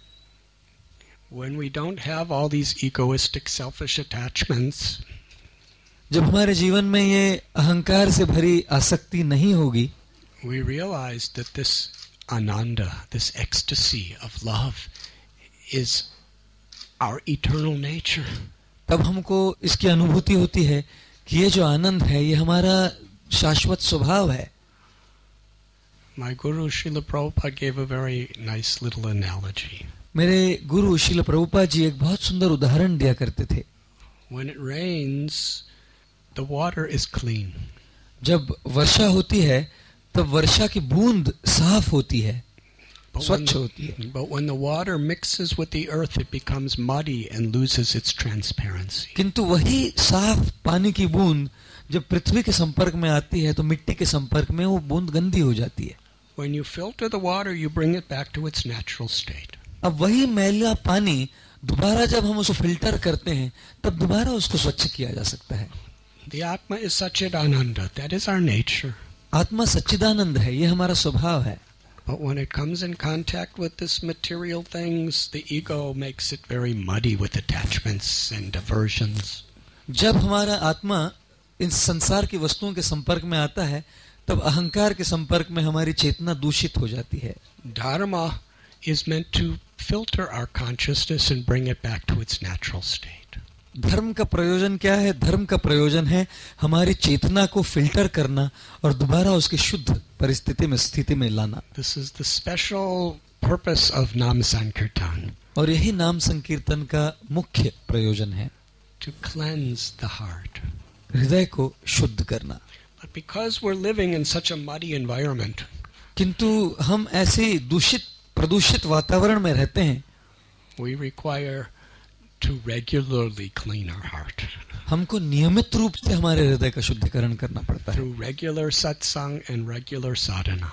Speaker 1: When we don't have all these egoistic, selfish attachments,
Speaker 2: जब हमारे जीवन में ये अहंकार से भरी आसक्ति नहीं होगी,
Speaker 1: we realize that this ananda, this ecstasy of love, is our eternal nature.
Speaker 2: तब हमको इसकी अनुभूति होती है कि ये जो आनंद है ये हमारा शाश्वत स्वभाव है.
Speaker 1: My guru Srila Prabhupada gave a very nice little analogy.
Speaker 2: मेरे गुरु श्रील प्रभुपाद जी एक बहुत सुंदर उदाहरण दिया करते थे.
Speaker 1: When it rains, the water is clean.
Speaker 2: जब वर्षा होती है तब वर्षा की बूंद साफ होती है, स्वच्छ होती है.
Speaker 1: But when the water mixes with the earth, it becomes muddy and loses its transparency.
Speaker 2: किंतु वही साफ पानी की बूंद जब पृथ्वी के संपर्क में आती है तो मिट्टी के संपर्क में वो बूंद गंदी हो जाती है.
Speaker 1: When you filter the water, you bring it back to its natural state.
Speaker 2: अब वही मैला पानी दोबारा जब हम उसको फिल्टर करते हैं तब दोबारा उसको स्वच्छ किया जा सकता है.
Speaker 1: The Atma is Satchidananda. That is our nature.
Speaker 2: आत्मा सच्चिदानंद है, ये हमारा स्वभाव है.
Speaker 1: But when it comes in contact with this material things, the ego makes it very muddy with attachments and aversions.
Speaker 2: जब हमारा आत्मा इन संसार की वस्तुओं के संपर्क में आता है तब अहंकार के संपर्क में हमारी चेतना दूषित हो जाती है.
Speaker 1: Dharma is meant to filter our consciousness and bring it back to its natural state.
Speaker 2: धर्म का प्रयोजन क्या है? धर्म का प्रयोजन है हमारी चेतना को फिल्टर करना और दोबारा उसकी शुद्ध परिस्थिति में स्थिति में लाना.
Speaker 1: This is the special purpose of Nam Sankirtan.
Speaker 2: और यही नाम संकीर्तन का मुख्य प्रयोजन है,
Speaker 1: To cleanse the heart.
Speaker 2: हृदय को शुद्ध करना.
Speaker 1: But because we're living in such a muddy environment,
Speaker 2: किंतु हम ऐसे दूषित प्रदूषित वातावरण में रहते हैं,
Speaker 1: we require to regularly clean our heart.
Speaker 2: हमको नियमित रूप से हमारे हृदय का शुद्धिकरण करना पड़ता है.
Speaker 1: Through regular satsang and regular sadhana.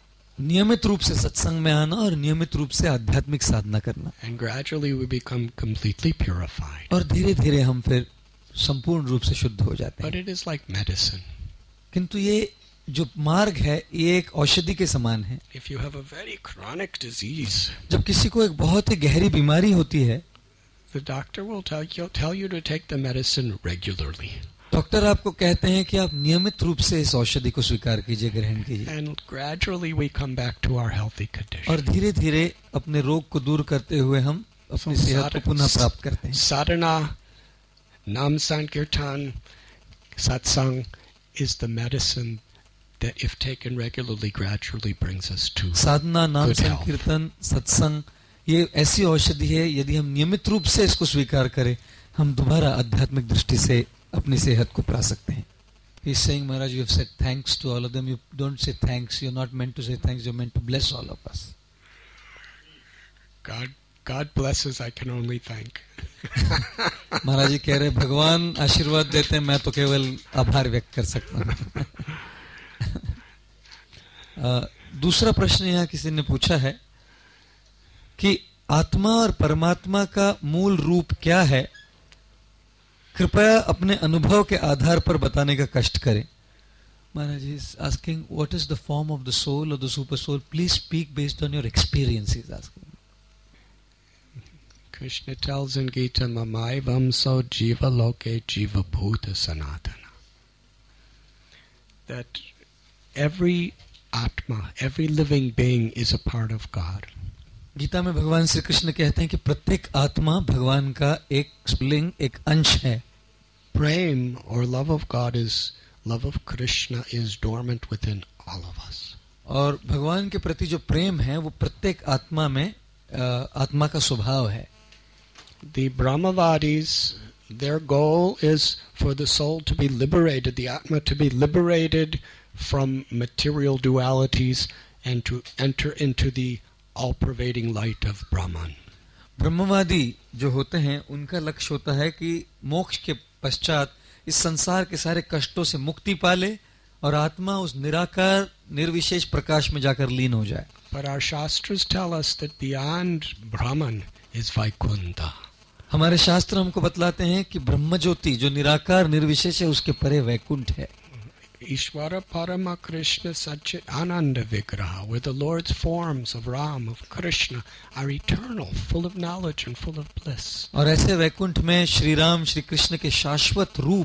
Speaker 2: नियमित रूप से सत्संग में आना और नियमित रूप से आध्यात्मिक साधना करना.
Speaker 1: And gradually we become completely purified.
Speaker 2: और धीरे धीरे हम फिर संपूर्ण रूप से शुद्ध हो जाते
Speaker 1: But
Speaker 2: हैं.
Speaker 1: it is like medicine.
Speaker 2: किंतु ये जो मार्ग है ये एक औषधि के समान है.
Speaker 1: If you have a very chronic disease,
Speaker 2: जब किसी को एक बहुत ही गहरी बीमारी होती है,
Speaker 1: the doctor will tell you to take the medicine regularly.
Speaker 2: Doctor आपको कहते हैं कि आप नियमित रूप से इस औषधि को स्वीकार कीजिए, ग्रहण कीजिए.
Speaker 1: And gradually we come back to our healthy condition.
Speaker 2: और धीरे धीरे अपने रोग को दूर करते हुए हम अपनी सेहत को पुनः प्राप्त करते हैं.
Speaker 1: Sadhana, Nam Sankirtan, Satsang is the medicine that if taken regularly gradually brings us to
Speaker 2: साधना, नाम
Speaker 1: good health.
Speaker 2: संकीर्तन, सत्संग ये ऐसी औषधि है, यदि हम नियमित रूप से इसको स्वीकार करें हम दोबारा आध्यात्मिक दृष्टि से अपनी सेहत को पा सकते हैं. He's saying, Maharaj, you have said thanks to all of them. You don't say thanks. You're not meant to say thanks. You're meant to bless all of us.
Speaker 1: God blesses, I can only thank.
Speaker 2: महाराज जी कह रहे भगवान आशीर्वाद देते हैं, मैं तो केवल आभार व्यक्त कर सकता हूँ. दूसरा प्रश्न यहाँ किसी ने पूछा है कि आत्मा और परमात्मा का मूल रूप क्या है, कृपया अपने अनुभव के आधार पर बताने का कष्ट करें. महाराज जी is asking what is the form of the soul or the super soul. Please speak based on your experience. He's asking.
Speaker 1: Krishna tells in Gita, Mamaivam so jiva loke jiva bhuta sanatana. That every atma, every living being is a part of God.
Speaker 2: Gita में भगवान श्री कृष्ण कहते हैं कि प्रत्येक आत्मा भगवान का एक स्प्लिंग, एक अंश है.
Speaker 1: Prem or love of God is, love of Krishna is dormant within all of us.
Speaker 2: और भगवान के प्रति जो प्रेम है वो प्रत्येक आत्मा में आत्मा का स्वभाव है.
Speaker 1: The Brahmavadis, their goal is for the soul to be liberated, the Atma to be liberated from material dualities and to enter into the all-pervading light of Brahman.
Speaker 2: ब्रह्मवादी जो होते हैं उनका लक्ष्य होता है कि मोक्ष के पश्चात इस संसार के सारे कष्टों से मुक्ति पाले और आत्मा उस निराकार निर्विशेष प्रकाश में जाकर लीन हो जाए.
Speaker 1: But our Shastras tell us that beyond Brahman is Vaikunta.
Speaker 2: हमारे शास्त्र हमको बतलाते हैं कि ब्रह्म ज्योति जो निराकार निर्विशेष है उसके परे वैकुंठ है.
Speaker 1: Ishvara Parama Krishna Satchit Ananda Vigraha, where the Lord's forms of Ram, of Krishna, are eternal, full of knowledge and full of bliss.
Speaker 2: और ऐसे वैकुंठ में श्री राम श्री कृष्ण के शाश्वत रूप,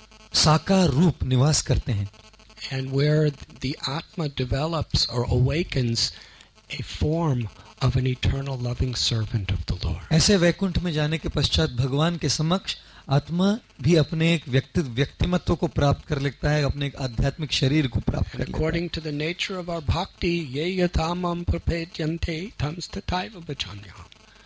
Speaker 2: साकार रूप निवास करते हैं.
Speaker 1: And where the Atma develops or awakens a form of an eternal loving servant of the Lord.
Speaker 2: ऐसे वैकुंठ में जाने के पश्चात भगवान के समक्ष आत्मा भी अपने एक व्यक्तिमत्व को प्राप्त कर लेता है, अपने एक आध्यात्मिक शरीर को प्राप्त कर लेता है.
Speaker 1: According to the nature of our bhakti, ye yatamam prapedyante tamstataiva bhajanyam.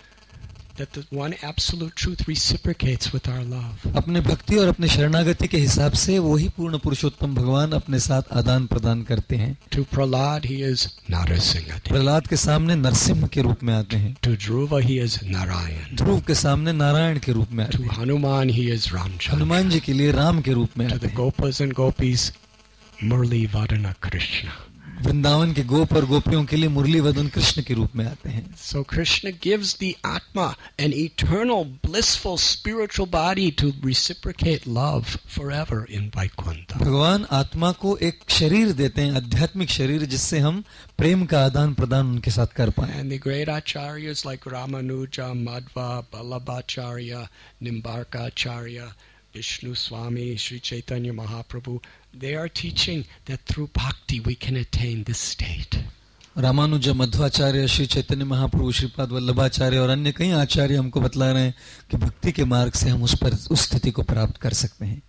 Speaker 1: That the one absolute truth reciprocates with our love.
Speaker 2: अपने भक्ति और अपने शरणागति के हिसाब से वही पूर्ण पुरुषोत्तम भगवान अपने साथ आदान प्रदान करते हैं.
Speaker 1: To Prahlad he is Narasimha.
Speaker 2: Prahlad के सामने नरसिंह के रूप में आते हैं.
Speaker 1: To Dhruva he is Narayan.
Speaker 2: ध्रुव के सामने नारायण के रूप में आते
Speaker 1: To
Speaker 2: हैं.
Speaker 1: Hanuman he is Ramchandra.
Speaker 2: Hanuman ji के लिए राम के रूप में
Speaker 1: To
Speaker 2: आते
Speaker 1: the
Speaker 2: हैं.
Speaker 1: Gopas and Gopis, Murli Vadana Krishna.
Speaker 2: Vrindavan के गोप और गोपियों के लिए मुरली वदन कृष्ण के रूप में आते हैं.
Speaker 1: So Krishna gives the Atma an eternal, blissful, spiritual body to reciprocate love forever in Vaikuntha.
Speaker 2: भगवान आत्मा को एक शरीर देते हैं, आध्यात्मिक शरीर, जिससे हम प्रेम का आदान प्रदान उनके साथ कर पाए.
Speaker 1: And the great acharyas like Ramanuja, Madhva, Ballabhacharya, Nimbarkacharya, Vishnu Swami, Sri Chaitanya Mahaprabhu, they are teaching that through bhakti we can attain this state.
Speaker 2: Ramanuj, Madhvacharya, Shri Chaitanya Mahaprabhu, Shripad Vallabhacharya और अन्य कई आचार्य हमको बतला रहे हैं कि भक्ति के मार्ग से हम उस स्थिति को प्राप्त कर सकते हैं.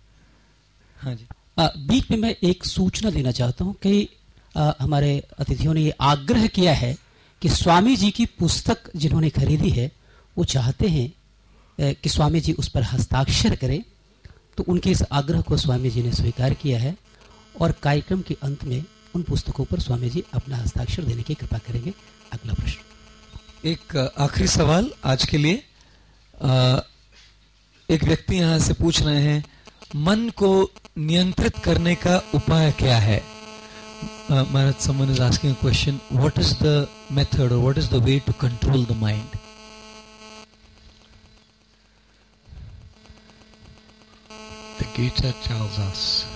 Speaker 2: हाँ जी.
Speaker 3: बीच में मैं एक सूचना देना चाहता हूँ कि हमारे अतिथियों ने ये आग्रह किया है कि स्वामी जी की पुस्तक जिन्होंने खरीदी है वो चाहते हैं कि स्वामी जी उस पर हस्ताक्षर करें. तो उनके इस आग्रह को स्वामी जी ने स्वीकार किया है और कार्यक्रम के अंत में उन पुस्तकों पर स्वामी जी अपना हस्ताक्षर देने की कृपा करेंगे. अगला प्रश्न.
Speaker 2: एक आखिरी सवाल आज के लिए. एक व्यक्ति यहाँ से पूछ रहे हैं, मन को नियंत्रित करने का उपाय क्या है? Maharaj, someone is asking a question. What is the method or what is the way to control the mind?
Speaker 1: The Gita tells us,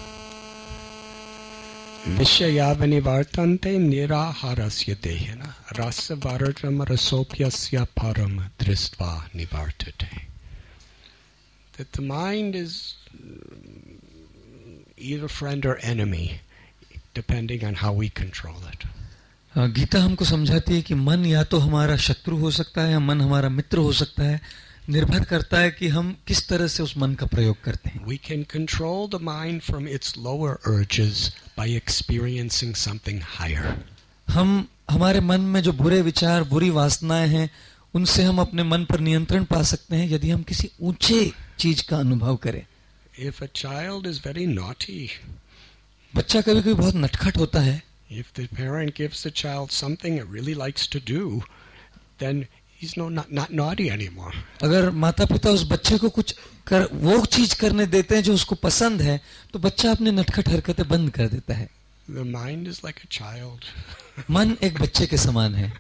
Speaker 1: Vishayavani vartante niraharasya dehena rasa varajam rasopyasya param dristva nivartate. That the mind is either friend or enemy, depending on how we control it.
Speaker 2: Gita हमको समझाती है कि मन या तो हमारा शत्रु हो सकता है या मन हमारा मित्र हो सकता है. निर्भर करता है कि हम किस तरह से उस मन का प्रयोग करते हैं.
Speaker 1: We can control the mind from its lower urges by experiencing something higher.
Speaker 2: हम हमारे मन में जो बुरे विचार, बुरी वासनाएं हैं, उनसे हम अपने मन पर नियंत्रण पा सकते हैं यदि हम किसी ऊंचे चीज का अनुभव करें.
Speaker 1: If a child is very naughty,
Speaker 2: बच्चा कभी कभी बहुत नटखट होता है.
Speaker 1: if the parent gives the child something it really likes to do, then he's not naughty anymore.
Speaker 2: अगर माता पिता उस बच्चे को वो चीज करने देते हैं जो उसको पसंद है, तो बच्चा अपने नटखट हरकतें बंद कर देता है.
Speaker 1: The mind is like a child.
Speaker 2: मन एक बच्चे के समान है.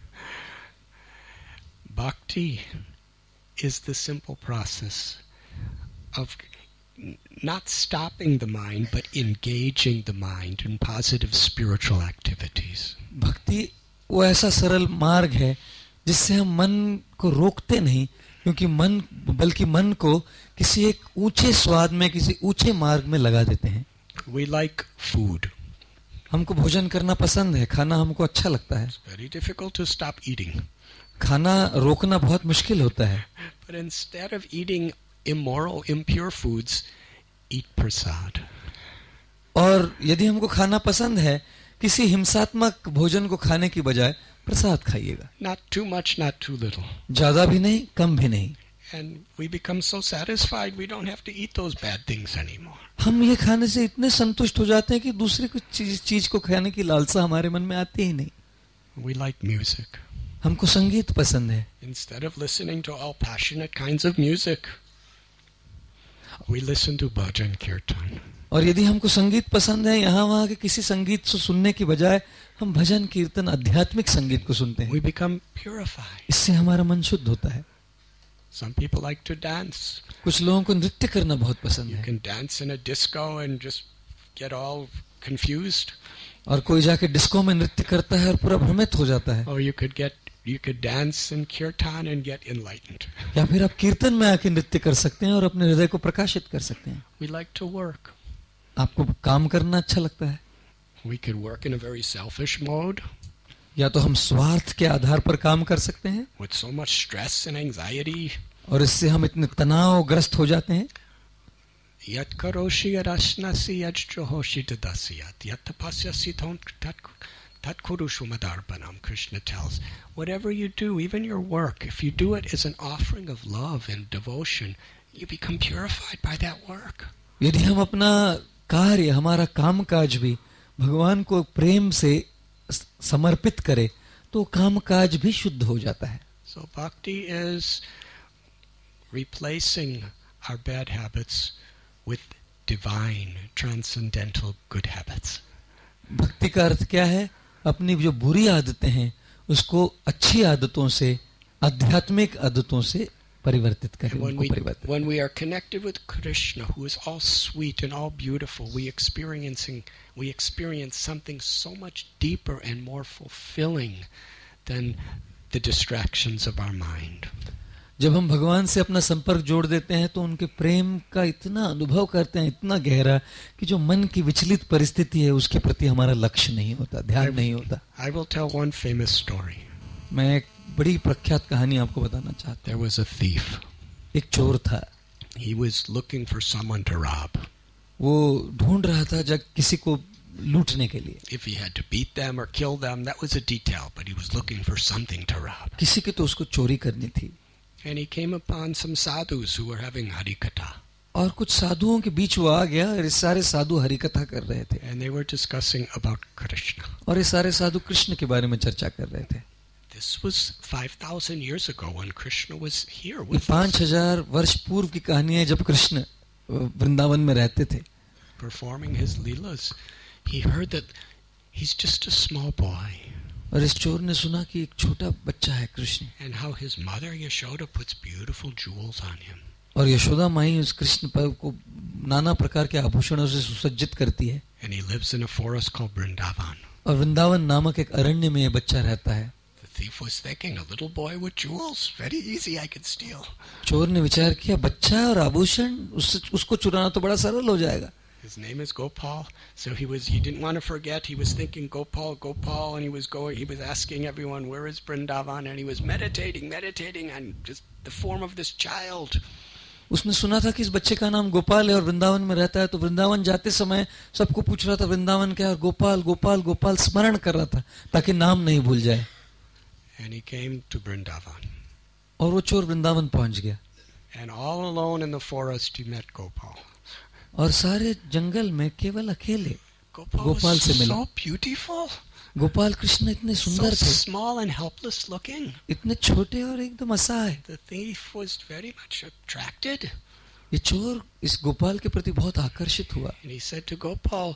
Speaker 1: Bhakti is the simple process of not stopping the mind but engaging the mind in positive spiritual activities.
Speaker 2: भक्ति वो ऐसा सरल मार्ग है जिससे हम मन को रोकते नहीं, बल्कि मन को किसी एक ऊंचे स्वाद में, किसी ऊंचे मार्ग में लगा देते हैं.
Speaker 1: We like food.
Speaker 2: हमको भोजन करना पसंद है, खाना हमको अच्छा लगता है.
Speaker 1: It's very difficult to stop eating.
Speaker 2: खाना रोकना बहुत मुश्किल होता है.
Speaker 1: But instead of eating immoral, impure foods, eat prasad.
Speaker 2: और यदि हमको खाना पसंद है, किसी हिंसात्मक भोजन को खाने की बजाय प्रसाद खाइएगा.
Speaker 1: Not too much, not too little.
Speaker 2: ज्यादा भी नहीं, कम भी नहीं.
Speaker 1: And we become so satisfied we don't have to eat those bad things anymore.
Speaker 2: हम ये खाने से इतने संतुष्ट हो जाते हैं कि दूसरी कुछ चीज को खाने की लालसा हमारे मन में आती ही नहीं.
Speaker 1: We like music.
Speaker 2: हमको संगीत पसंद है.
Speaker 1: Instead of listening to all passionate kinds of music, we listen to bhajan kirtan.
Speaker 2: और यदि हमको संगीत पसंद है, यहाँ वहाँ के किसी संगीत से सुनने की बजाय हम भजन कीर्तन आध्यात्मिक संगीत को सुनते हैं.
Speaker 1: We become purified.
Speaker 2: इससे हमारा मन शुद्ध होता है.
Speaker 1: Some people like to dance.
Speaker 2: कुछ लोगों को नृत्य करना बहुत पसंद
Speaker 1: You
Speaker 2: है,
Speaker 1: can dance in a disco and just get all confused.
Speaker 2: और कोई जाके डिस्को में नृत्य करता है और पूरा भ्रमित हो जाता है,
Speaker 1: Or you could dance in kirtan and get enlightened.
Speaker 2: या फिर आप कीर्तन में आके नृत्य कर सकते हैं और अपने हृदय को प्रकाशित कर सकते हैं।
Speaker 1: We like to work.
Speaker 2: आपको काम करना अच्छा लगता है,
Speaker 1: We could work in a very selfish mode
Speaker 2: या तो हम स्वार्थ के आधार पर काम कर सकते हैं
Speaker 1: with so much stress and anxiety.
Speaker 2: और इससे हम इतने तनावग्रस्त हो जाते हैं।
Speaker 1: Yat karoshi yarasnasi yajjohoshi tadasyat yat tapasyasi tat kurushu madarpanam. Krishna tells, whatever you do, even your work, if you do it as an offering of love and devotion, you become purified by that work.
Speaker 2: यदि हम अपना कार्य, हमारा काम काज भी भगवान को प्रेम से समर्पित करें तो काम काज भी शुद्ध हो जाता है।
Speaker 1: So bhakti is replacing our bad habits with divine, transcendental good habits.
Speaker 2: भक्ति का अर्थ क्या है? अपनी जो बुरी आदतें हैं उसको अच्छी आदतों से, आध्यात्मिक आदतों से परिवर्तित करें,
Speaker 1: And
Speaker 2: उनको परिवर्तित।
Speaker 1: when we are connected with Krishna, who is all sweet and all beautiful, we experience something so much deeper and more fulfilling than the distractions of our mind.
Speaker 2: जब हम भगवान से अपना संपर्क जोड़ देते हैं तो उनके प्रेम का इतना अनुभव करते हैं, इतना गहरा, कि जो मन की विचलित परिस्थिति है उसके प्रति हमारा लक्ष्य नहीं होता, ध्यान नहीं होता।
Speaker 1: I will tell one famous story.
Speaker 2: मैं एक बड़ी प्रख्यात कहानी आपको बताना चाहता
Speaker 1: There was a thief.
Speaker 2: हूँ। एक चोर था,
Speaker 1: He was looking for someone to rob.
Speaker 2: वो ढूंढ रहा था जब किसी को लूटने के लिए।
Speaker 1: If he had to beat them or kill them, that was a detail, but he was looking for something to rob.
Speaker 2: किसी की तो उसको चोरी करनी थी।
Speaker 1: And he came upon some sadhus who were having harikatha.
Speaker 2: और कुछ साधुओं के बीच वो आ गया और ये सारे साधु हरिकथा कर रहे थे
Speaker 1: And they were discussing about Krishna.
Speaker 2: और ये सारे साधु कृष्ण के बारे में चर्चा कर रहे थे।
Speaker 1: This was 5,000 years ago when Krishna was here
Speaker 2: ये
Speaker 1: with us,
Speaker 2: 5000 वर्ष पूर्व की कहानी है जब कृष्ण वृंदावन में रहते थे।
Speaker 1: performing his leelas. He heard that he's just a small boy,
Speaker 2: और इस चोर ने सुना कि एक छोटा बच्चा है Krishna,
Speaker 1: and how his mother Yashoda puts beautiful jewels on him.
Speaker 2: और यशोदा माई उस कृष्ण पर को नाना प्रकार के आभूषणों से सुसज्जित करती है।
Speaker 1: And he lives in a forest called Vrindavan.
Speaker 2: और वृंदावन नामक एक अरण्य में ये बच्चा रहता है।
Speaker 1: The thief was thinking, a little boy with jewels, very easy, I could steal.
Speaker 2: चोर ने विचार किया, बच्चा और आभूषण, उसको चुराना तो बड़ा सरल हो जाएगा।
Speaker 1: His name is Gopal, so he didn't want to forget. He was thinking Gopal, and he was asking everyone, where is Vrindavan? And he was meditating on just the form of this child.
Speaker 2: उसने सुना था कि इस बच्चे का नाम गोपाल है और वृंदावन में रहता है, तो वृंदावन जाते समय सबको पूछ रहा था वृंदावन क्या है, और गोपाल गोपाल गोपाल स्मरण कर रहा था ताकि नाम नहीं भूल जाए।
Speaker 1: And he came to Vrindavan.
Speaker 2: और वो चोर वृंदावन पहुंच गया
Speaker 1: And all alone in the forest he met Gopal.
Speaker 2: और सारे जंगल में केवल अकेले
Speaker 1: Gopal
Speaker 2: गोपाल
Speaker 1: was
Speaker 2: से मिला।
Speaker 1: so beautiful,
Speaker 2: गोपाल कृष्ण इतने
Speaker 1: so
Speaker 2: सुंदर थे,
Speaker 1: small and helpless looking.
Speaker 2: इतने छोटे और एकदम असहाय।
Speaker 1: The thief was very much attracted.
Speaker 2: ये चोर इस गोपाल के प्रति बहुत आकर्षित हुआ।
Speaker 1: And he said to Gopal,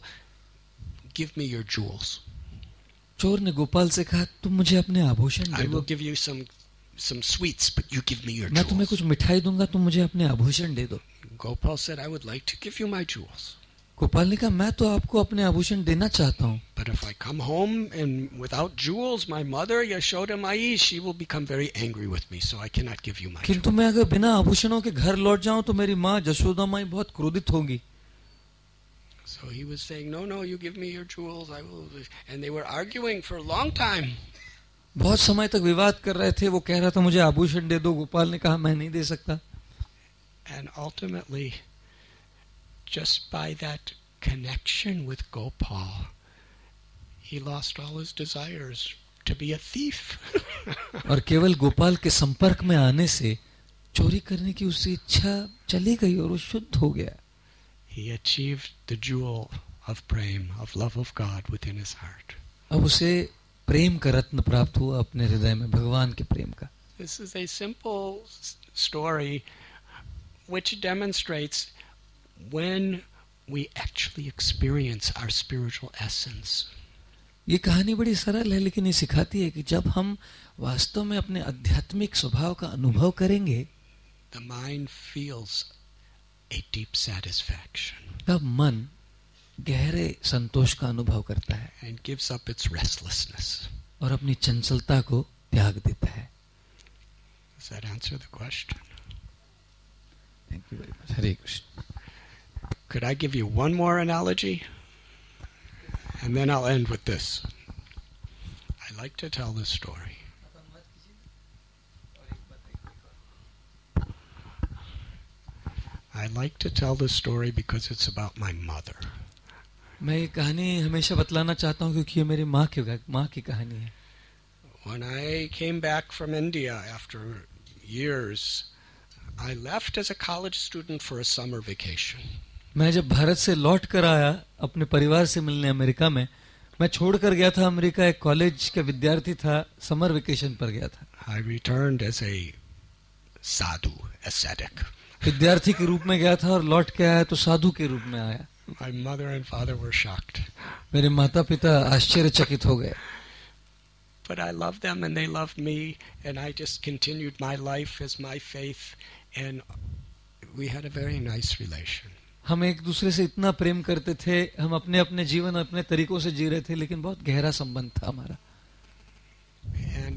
Speaker 1: give me your jewels.
Speaker 2: चोर ने गोपाल से कहा, तुम मुझे अपने आभूषण
Speaker 1: I
Speaker 2: दे
Speaker 1: will
Speaker 2: दो,
Speaker 1: give you some sweets, but you give me your
Speaker 2: मैं तुम्हें
Speaker 1: jewels.
Speaker 2: कुछ मिठाई दूंगा, तुम मुझे अपने आभूषण दे दो।
Speaker 1: Gopal said, I would like to give you my jewels.
Speaker 2: Gopal ने कहा, मैं तो आपको अपने आभूषण देना चाहता हूँ,
Speaker 1: But if I come home and without jewels, my mother, Yashoda Mai, she will become very angry with me, so I cannot give you my jewels.
Speaker 2: किंतु मैं अगर बिना आभूषणों के घर लौट जाऊं तो मेरी माँ जशोदा माई बहुत क्रोधित होगी।
Speaker 1: So he was saying, no, you give me your jewels, I will. And they were arguing for a long time.
Speaker 2: बहुत समय तक विवाद कर रहे थे। वो कह रहा था मुझे आभूषण दे दो, गोपाल ने कहा मैं नहीं दे सकता।
Speaker 1: And ultimately, just by that connection with Gopal, he lost all his desires to be a thief.
Speaker 2: और केवल गोपाल के संपर्क में आने से चोरी करने की उसकी इच्छा चली गई और वो शुद्ध हो गया।
Speaker 1: He achieved the jewel of prem, of love of God within his heart.
Speaker 2: अब उसे प्रेम का रत्न प्राप्त हुआ अपने हृदय में, भगवान के प्रेम का।
Speaker 1: This is a simple story which demonstrates when we actually experience our spiritual essence.
Speaker 2: ये कहानी बड़ी सरल है, लेकिन ये सिखाती है कि जब हम वास्तव में अपने आध्यात्मिक स्वभाव का अनुभव करेंगे,
Speaker 1: the mind feels a deep satisfaction
Speaker 2: तब मन गहरे संतोष का अनुभव करता है
Speaker 1: and gives up its restlessness.
Speaker 2: और अपनी चंचलता को त्याग देता है.
Speaker 1: Does that answer the question?
Speaker 2: Thank you very much. Hare Krishna.
Speaker 1: Could I give you one more analogy? And then I'll end with this. I like to tell this story. I like to tell this story because it's about my mother.
Speaker 2: मैं ये कहानी हमेशा बतलाना चाहता हूँ क्योंकि ये मेरी माँ की कहानी है.
Speaker 1: When I came back from India after years, I left as a college student for a summer vacation.
Speaker 2: मैं जब भारत से लौट कर आया अपने परिवार से मिलने अमेरिका में, मैं छोड़कर गया था अमेरिका, एक कॉलेज का विद्यार्थी था, समर वेकेशन पर गया था.
Speaker 1: I returned as a sadhu, ascetic.
Speaker 2: विद्यार्थी के रूप में गया था और लौट के आया तो साधु के रूप में आया.
Speaker 1: My mother and father were shocked.
Speaker 2: मेरे माता पिता आश्चर्यचकित हो गए.
Speaker 1: But I loved them and they loved me, and I just continued my life as my faith, and we had a very nice relation.
Speaker 2: हम एक दूसरे से इतना प्रेम करते थे, हम अपने अपने जीवन अपने तरीकों से जी रहे थे, लेकिन बहुत गहरा संबंध था हमारा.
Speaker 1: And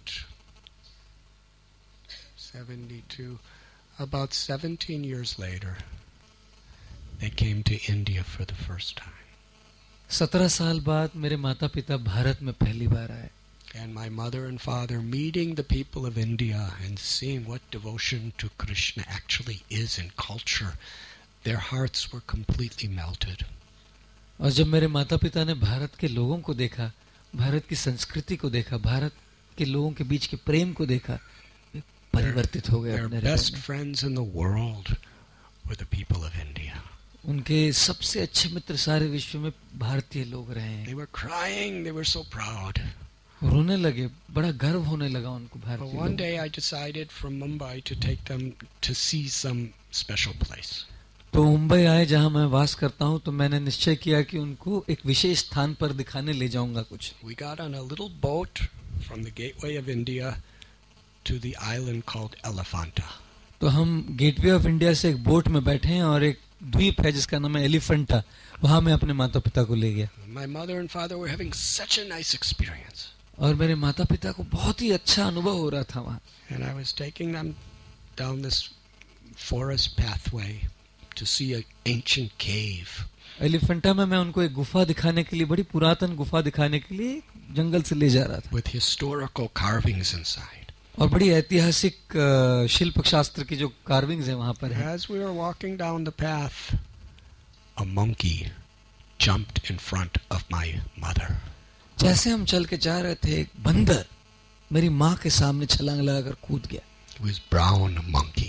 Speaker 1: about 17 years later, they came to India for the first time.
Speaker 2: 17 साल बाद मेरे माता पिता भारत में पहली बार आए.
Speaker 1: And my mother and father meeting the people of India and seeing what devotion to Krishna actually is in culture, their hearts were completely melted.
Speaker 2: और जब मेरे माता पिता ने भारत के लोगों को देखा, भारत की संस्कृति को देखा, भारत के लोगों के बीच के प्रेम को देखा, परिवर्तित हो गए.
Speaker 1: Their best friends in the world were the people of India.
Speaker 2: उनके सबसे अच्छे मित्र सारे विश्व में भारतीय लोग रहे हैं.
Speaker 1: They were crying, they were so proud.
Speaker 2: रोने लगे, बड़ा गर्व होने लगा उनको
Speaker 1: But
Speaker 2: भारतीय
Speaker 1: one
Speaker 2: लोगों.
Speaker 1: day I decided from Mumbai to take them to see some special place.
Speaker 2: तो मुंबई आए जहां मैं वास करता हूं, तो मैंने निश्चय किया कि उनको एक विशेष स्थान पर दिखाने ले जाऊंगा कुछ.
Speaker 1: We got on a little boat from the gateway of India to the island called Elephanta.
Speaker 2: तो हम गेटवे ऑफ इंडिया से एक बोट में बैठे हैं और एक द्वीप है जिसका नाम है एलिफेंटा, वहां मैं अपने माता पिता को ले गया.
Speaker 1: My mother and father were having such a nice experience.
Speaker 2: और मेरे माता पिता को बहुत ही अच्छा अनुभव हो रहा था वहां.
Speaker 1: And I was taking them down this forest pathway to see an ancient cave.
Speaker 2: Elephanta में मैं उनको एक गुफा दिखाने के लिए, बड़ी पुरातन गुफा दिखाने के लिए जंगल से ले जा रहा था.
Speaker 1: With historical carvings inside.
Speaker 2: और बड़ी ऐतिहासिक शिल्प शास्त्र की जो कार्विंग्स है वहां पर है.
Speaker 1: As we were walking down the path, a monkey jumped in front of my mother.
Speaker 2: जैसे हम चल के जा रहे थे, एक बंदर मेरी माँ के सामने छलांग लगाकर कूद गया.
Speaker 1: It was brown monkey,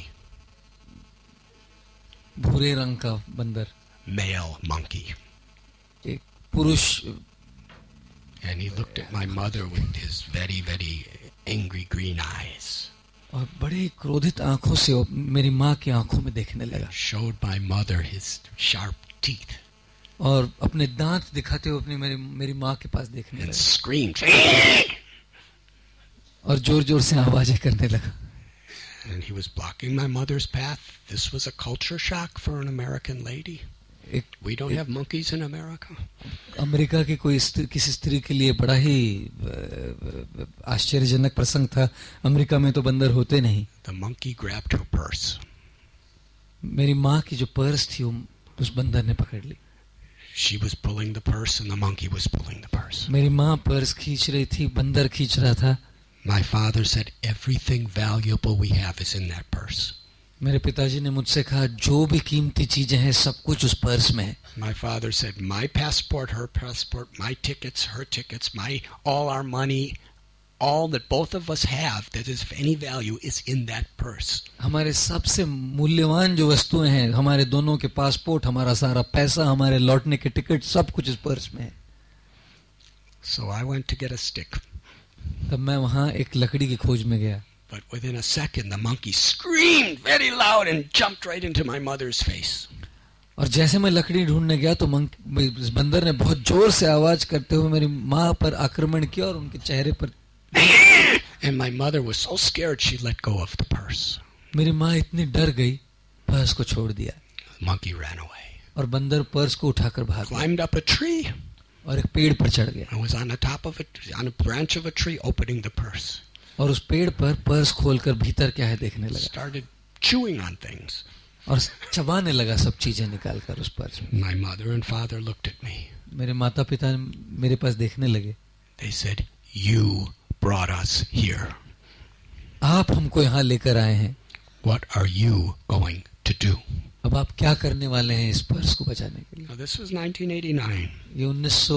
Speaker 2: भूरे रंग का बंदर,
Speaker 1: male monkey.
Speaker 2: एक पुरुष.
Speaker 1: And he looked at my mother with his very, very angry green eyes.
Speaker 2: और बड़ी क्रोधित आंखों से वो मेरी माँ की आंखों में देखने लगा.
Speaker 1: Showed my mother his sharp teeth.
Speaker 2: और अपने दांत दिखाते हुए अपनी मेरी माँ के पास देखने
Speaker 1: And
Speaker 2: लगा.
Speaker 1: screamed.
Speaker 2: और जोर जोर से आवाजें करने लगा.
Speaker 1: And he was blocking my mother's path. This was a culture shock for an American lady. We don't have monkeys in America.
Speaker 2: America की किसी स्त्री के लिए बड़ा ही आश्चर्यजनक प्रसंग था. अमेरिका में तो बंदर होते नहीं.
Speaker 1: The monkey grabbed her purse.
Speaker 2: मेरी माँ की जो पर्स थी वो उस बंदर ने पकड़ ली.
Speaker 1: She was pulling the purse and the monkey was pulling the purse.
Speaker 2: मेरी माँ पर्स खींच रही थी, बंदर खींच रहा था.
Speaker 1: My father said everything valuable we have is in that purse.
Speaker 2: मेरे पिताजी ने मुझसे कहा जो भी कीमती चीजें हैं सब कुछ उस पर्स में है.
Speaker 1: My father said my passport, her passport, my tickets, her tickets, all our money, all that both of us have that is of any value is in that purse.
Speaker 2: हमारे सबसे मूल्यवान जो वस्तुएं हैं, हमारे दोनों के पासपोर्ट, हमारा सारा पैसा, हमारे लौटने के टिकट, सब कुछ इस पर्स में है.
Speaker 1: So I went to get a stick.
Speaker 2: तब मैं वहां एक लकड़ी की खोज में गया.
Speaker 1: But within a second the monkey screamed very loud and jumped right into my mother's face.
Speaker 2: और जैसे मैं लकड़ी ढूंढने गया तो बंदर ने बहुत जोर से आवाज करते हुए मेरी माँ पर आक्रमण किया और उनके चेहरे पर.
Speaker 1: And my mother was so scared she let go of the purse.
Speaker 2: मेरी माँ इतनी डर गई, पर्स को छोड़ दिया
Speaker 1: The monkey ran away.
Speaker 2: और बंदर पर्स को उठाकर भाग गया
Speaker 1: Climbed up a tree
Speaker 2: और एक पेड़ पर चढ़ गया
Speaker 1: and was on the top of it, on a branch of a tree, opening the purse.
Speaker 2: और उस पेड़ पर पर्स खोलकर भीतर क्या है देखने लगा
Speaker 1: Started chewing on things.
Speaker 2: और चबाने लगा सब चीजें निकालकर उस पर्स में।
Speaker 1: My mother and father looked at me.
Speaker 2: मेरे माता पिता मेरे पास देखने लगे।
Speaker 1: They said, "You brought us here.
Speaker 2: आप हमको यहाँ लेकर आए हैं,
Speaker 1: What are you going to do?"
Speaker 2: अब आप क्या करने वाले हैं इस पर्स को बचाने के लिए?
Speaker 1: Now, this was 1989.
Speaker 2: ये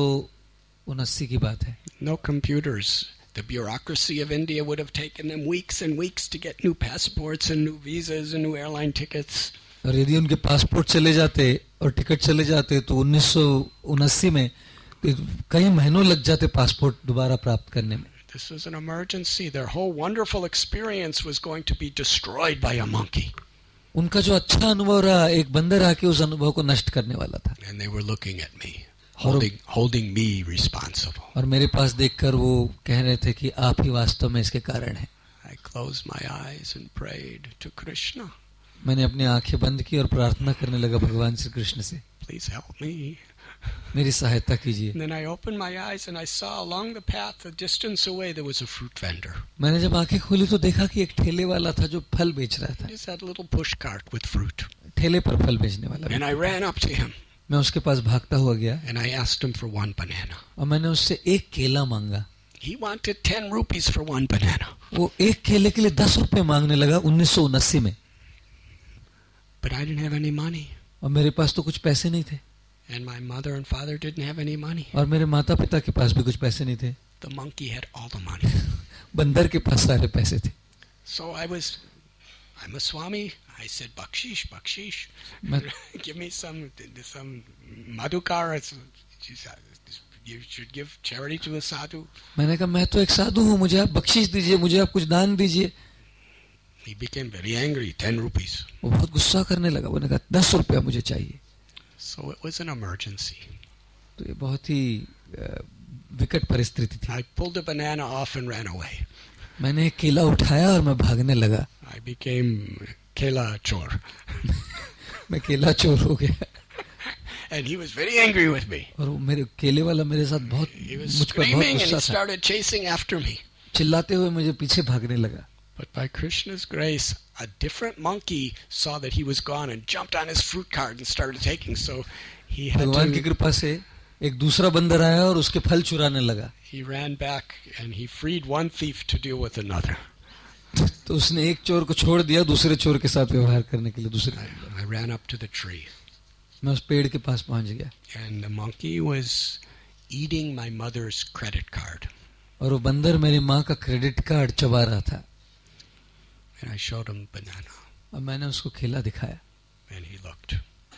Speaker 2: 1979 की बात है।
Speaker 1: No computers. The bureaucracy of India would have taken them weeks and weeks to get new passports and new visas and new airline tickets.
Speaker 2: और यदि उनके पासपोर्ट चले जाते और टिकट चले जाते तो 1979 में कई महीनों लग जाते पासपोर्ट दोबारा प्राप्त करने में।
Speaker 1: This was an emergency. Their whole wonderful experience was going to be destroyed by a monkey.
Speaker 2: उनका जो अच्छा अनुभव रहा, एक बंदर आके उस अनुभव को नष्ट करने वाला था।
Speaker 1: And they were looking at me, holding me responsible.
Speaker 2: और मेरे पास देखकर वो कह रहे थे कि आप ही वास्तव में इसके कारण हैं।
Speaker 1: I closed my eyes and prayed to Krishna.
Speaker 2: मैंने अपनी आंखें बंद की और प्रार्थना करने लगा भगवान श्री कृष्ण से,
Speaker 1: Please help me.
Speaker 2: मेरी सहायता कीजिए।
Speaker 1: And then I opened my eyes and I saw along the path, a distance away, there was a fruit vendor.
Speaker 2: मैंने जब आंखें खोली तो देखा कि एक ठेले वाला था जो फल बेच रहा था।
Speaker 1: He just had a little push cart with fruit.
Speaker 2: ठेले पर फल बेचने वाला।
Speaker 1: And I ran up to him
Speaker 2: मैं उसके पास भागता हुआ गया
Speaker 1: and I asked him for one banana.
Speaker 2: और मैंने उससे एक केला मांगा।
Speaker 1: He wanted 10 rupees for one banana.
Speaker 2: वो एक केले के लिए 10 रुपए मांगने लगा 1979 में।
Speaker 1: But I didn't have any money.
Speaker 2: और मेरे पास तो कुछ पैसे नहीं थे
Speaker 1: And my mother and father didn't have any money.
Speaker 2: और मेरे माता पिता के पास भी कुछ पैसे नहीं थे।
Speaker 1: The monkey had all the money.
Speaker 2: बंदर के पास सारे पैसे थे।
Speaker 1: So I'm a Swami. I said, "Bakshish, bakshish. Give me some madhukar. You should give charity to a sadhu."
Speaker 2: मैंने कहा मैं तो एक साधु हूँ, मुझे आप बख्शिश दीजिए, मुझे आप कुछ दान दीजिए।
Speaker 1: He became very angry. 10 rupees.
Speaker 2: वो बहुत गुस्सा करने लगा। उन्होंने कहा 10 रुपया मुझे चाहिए।
Speaker 1: So it was an emergency.
Speaker 2: तो ये बहुत ही विकट परिस्थिति थी।
Speaker 1: I pulled a banana off and ran away.
Speaker 2: मैंने एक केला उठाया और मैं भागने लगा।
Speaker 1: I became Kela Chor.
Speaker 2: मैं केला चोर हो गया।
Speaker 1: And he was very angry with me.
Speaker 2: और वो मेरे केले वाला मेरे साथ बहुत
Speaker 1: He was
Speaker 2: मुझ पर बहुत
Speaker 1: screaming and he
Speaker 2: गुस्सा था।
Speaker 1: started chasing after me.
Speaker 2: चिल्लाते हुए मुझे पीछे भागने लगा।
Speaker 1: But by Krishna's grace, a different monkey saw that he was gone and jumped on his fruit cart and started taking. So he had
Speaker 2: भगवान की
Speaker 1: to.
Speaker 2: कृपा से एक दूसरा बंदर आया और उसके फल चुराने लगा।
Speaker 1: He ran back and he freed one thief to deal with another.
Speaker 2: तो उसने एक चोर को छोड़ दिया दूसरे चोर के साथ व्यवहार करने के लिए। दूसरे
Speaker 1: I ran up to the tree.
Speaker 2: मैं उस पेड़ के पास पहुंच गया
Speaker 1: And the monkey was eating my mother's credit card.
Speaker 2: और वो बंदर मेरी माँ का क्रेडिट कार्ड चबा रहा था।
Speaker 1: And I showed him banana.
Speaker 2: और मैंने उसको केला दिखाया
Speaker 1: And he looked.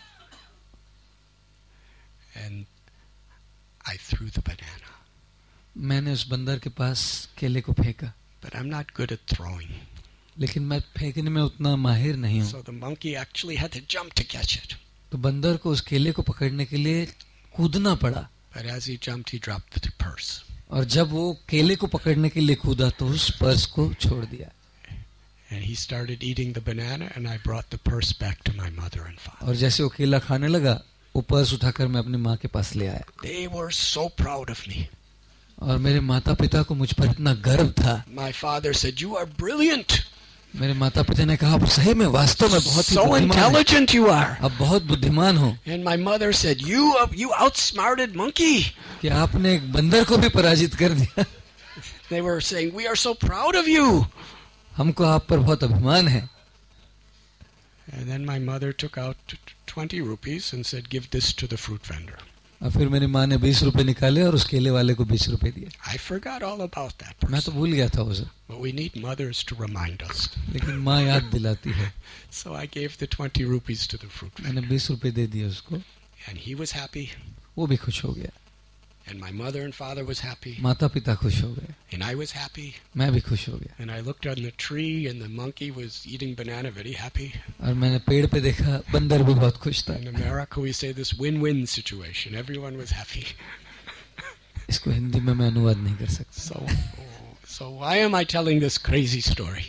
Speaker 1: And I threw the banana.
Speaker 2: मैंने उस बंदर के पास केले को फेंका,
Speaker 1: But I'm not good at throwing.
Speaker 2: लेकिन मैं फेंकने में उतना माहिर नहीं हूँ।
Speaker 1: So the monkey actually had to jump to catch it.
Speaker 2: तो बंदर को उस केले को पकड़ने के लिए कूदना पड़ा।
Speaker 1: But as he jumped, he dropped the purse.
Speaker 2: और जब वो केले को पकड़ने के लिए कूदा तो उस पर्स को छोड़ दिया।
Speaker 1: And he started eating the banana, and I brought the purse back to my mother and father.
Speaker 2: और जैसे वो केला खाने लगा वो पर्स उठाकर मैं अपनी माँ के पास ले आया।
Speaker 1: They were so proud of me.
Speaker 2: और मेरे माता पिता को मुझ पर इतना गर्व था।
Speaker 1: My father said, "You are brilliant.
Speaker 2: मेरे माता पिता ने कहा आप सही में वास्तव में बहुत ही
Speaker 1: So
Speaker 2: बुद्धिमान हैं।
Speaker 1: intelligent you are."
Speaker 2: आप बहुत बुद्धिमान हो।
Speaker 1: And my mother said, "You outsmarted monkey."
Speaker 2: कि आपने एक बंदर को भी पराजित कर दिया।
Speaker 1: They were saying, "We are so proud of you."
Speaker 2: हमको आप पर बहुत अभिमान है।
Speaker 1: And then my mother took out 20 rupees and said, "Give this to the fruit vendor."
Speaker 2: और फिर मेरी माँ ने 20 रुपए निकाले और उस केले वाले को 20 रुपए दिए।
Speaker 1: I forgot all about that
Speaker 2: मैं तो
Speaker 1: person.
Speaker 2: भूल गया था उसे,
Speaker 1: But we need mothers to remind us.
Speaker 2: लेकिन माँ याद दिलाती है।
Speaker 1: So I gave the 20 rupees to the fruit vendor.
Speaker 2: मैंने 20 रुपए दे दिए उसको,
Speaker 1: And he was happy.
Speaker 2: वो भी खुश हो गया।
Speaker 1: And my mother and father was happy.
Speaker 2: माता पिता खुश हो गए,
Speaker 1: And I was happy.
Speaker 2: मैं भी खुश हो गया।
Speaker 1: And I looked on the tree and the monkey was eating banana, very happy.
Speaker 2: और मैंने पेड़ पे देखा बंदर भी बहुत खुश था।
Speaker 1: In America we say this win-win situation. Everyone was happy.
Speaker 2: इसको हिंदी में मैं अनुवाद नहीं कर सकता।
Speaker 1: So why am I telling this crazy story?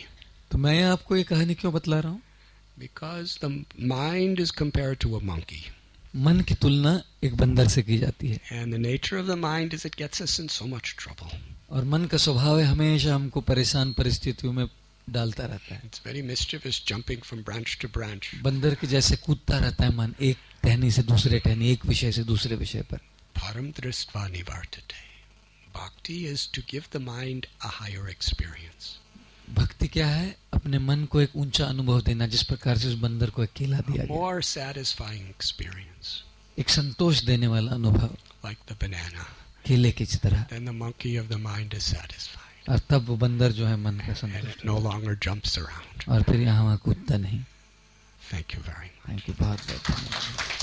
Speaker 2: तो मैं आपको ये कहानी क्यों बतला रहा हूँ?
Speaker 1: Because the mind is compared to a monkey.
Speaker 2: मन की तुलना एक बंदर से की जाती है,
Speaker 1: And the nature of the mind is it gets us in so much trouble.
Speaker 2: और मन का स्वभाव है हमेशा हमको परेशान परिस्थितियों में डालता रहता है.
Speaker 1: It's very mischievous, jumping from branch to branch.
Speaker 2: बंदर के जैसे कूदता रहता है मन, एक टहनी से दूसरे टहनी, एक विषय से दूसरे विषय पर.
Speaker 1: Param dristva nivartate. Bhakti is to give the mind a higher experience.
Speaker 2: भक्ति क्या है? अपने मन को एक ऊंचा अनुभव देना, जिस प्रकार से उस बंदर को एक केला दिया
Speaker 1: A
Speaker 2: गया,
Speaker 1: more satisfying experience,
Speaker 2: एक संतोष देने वाला अनुभव,
Speaker 1: like the banana.
Speaker 2: केले की तरह.
Speaker 1: Then the monkey of the mind is satisfied.
Speaker 2: और तब वो बंदर जो है मन का
Speaker 1: And it
Speaker 2: Santosh,
Speaker 1: no longer jumps around.
Speaker 2: और फिर यहाँ वहाँ कूदता नहीं.
Speaker 1: Thank you very much.
Speaker 2: Thank you, बहुत बहुत धन्यवाद.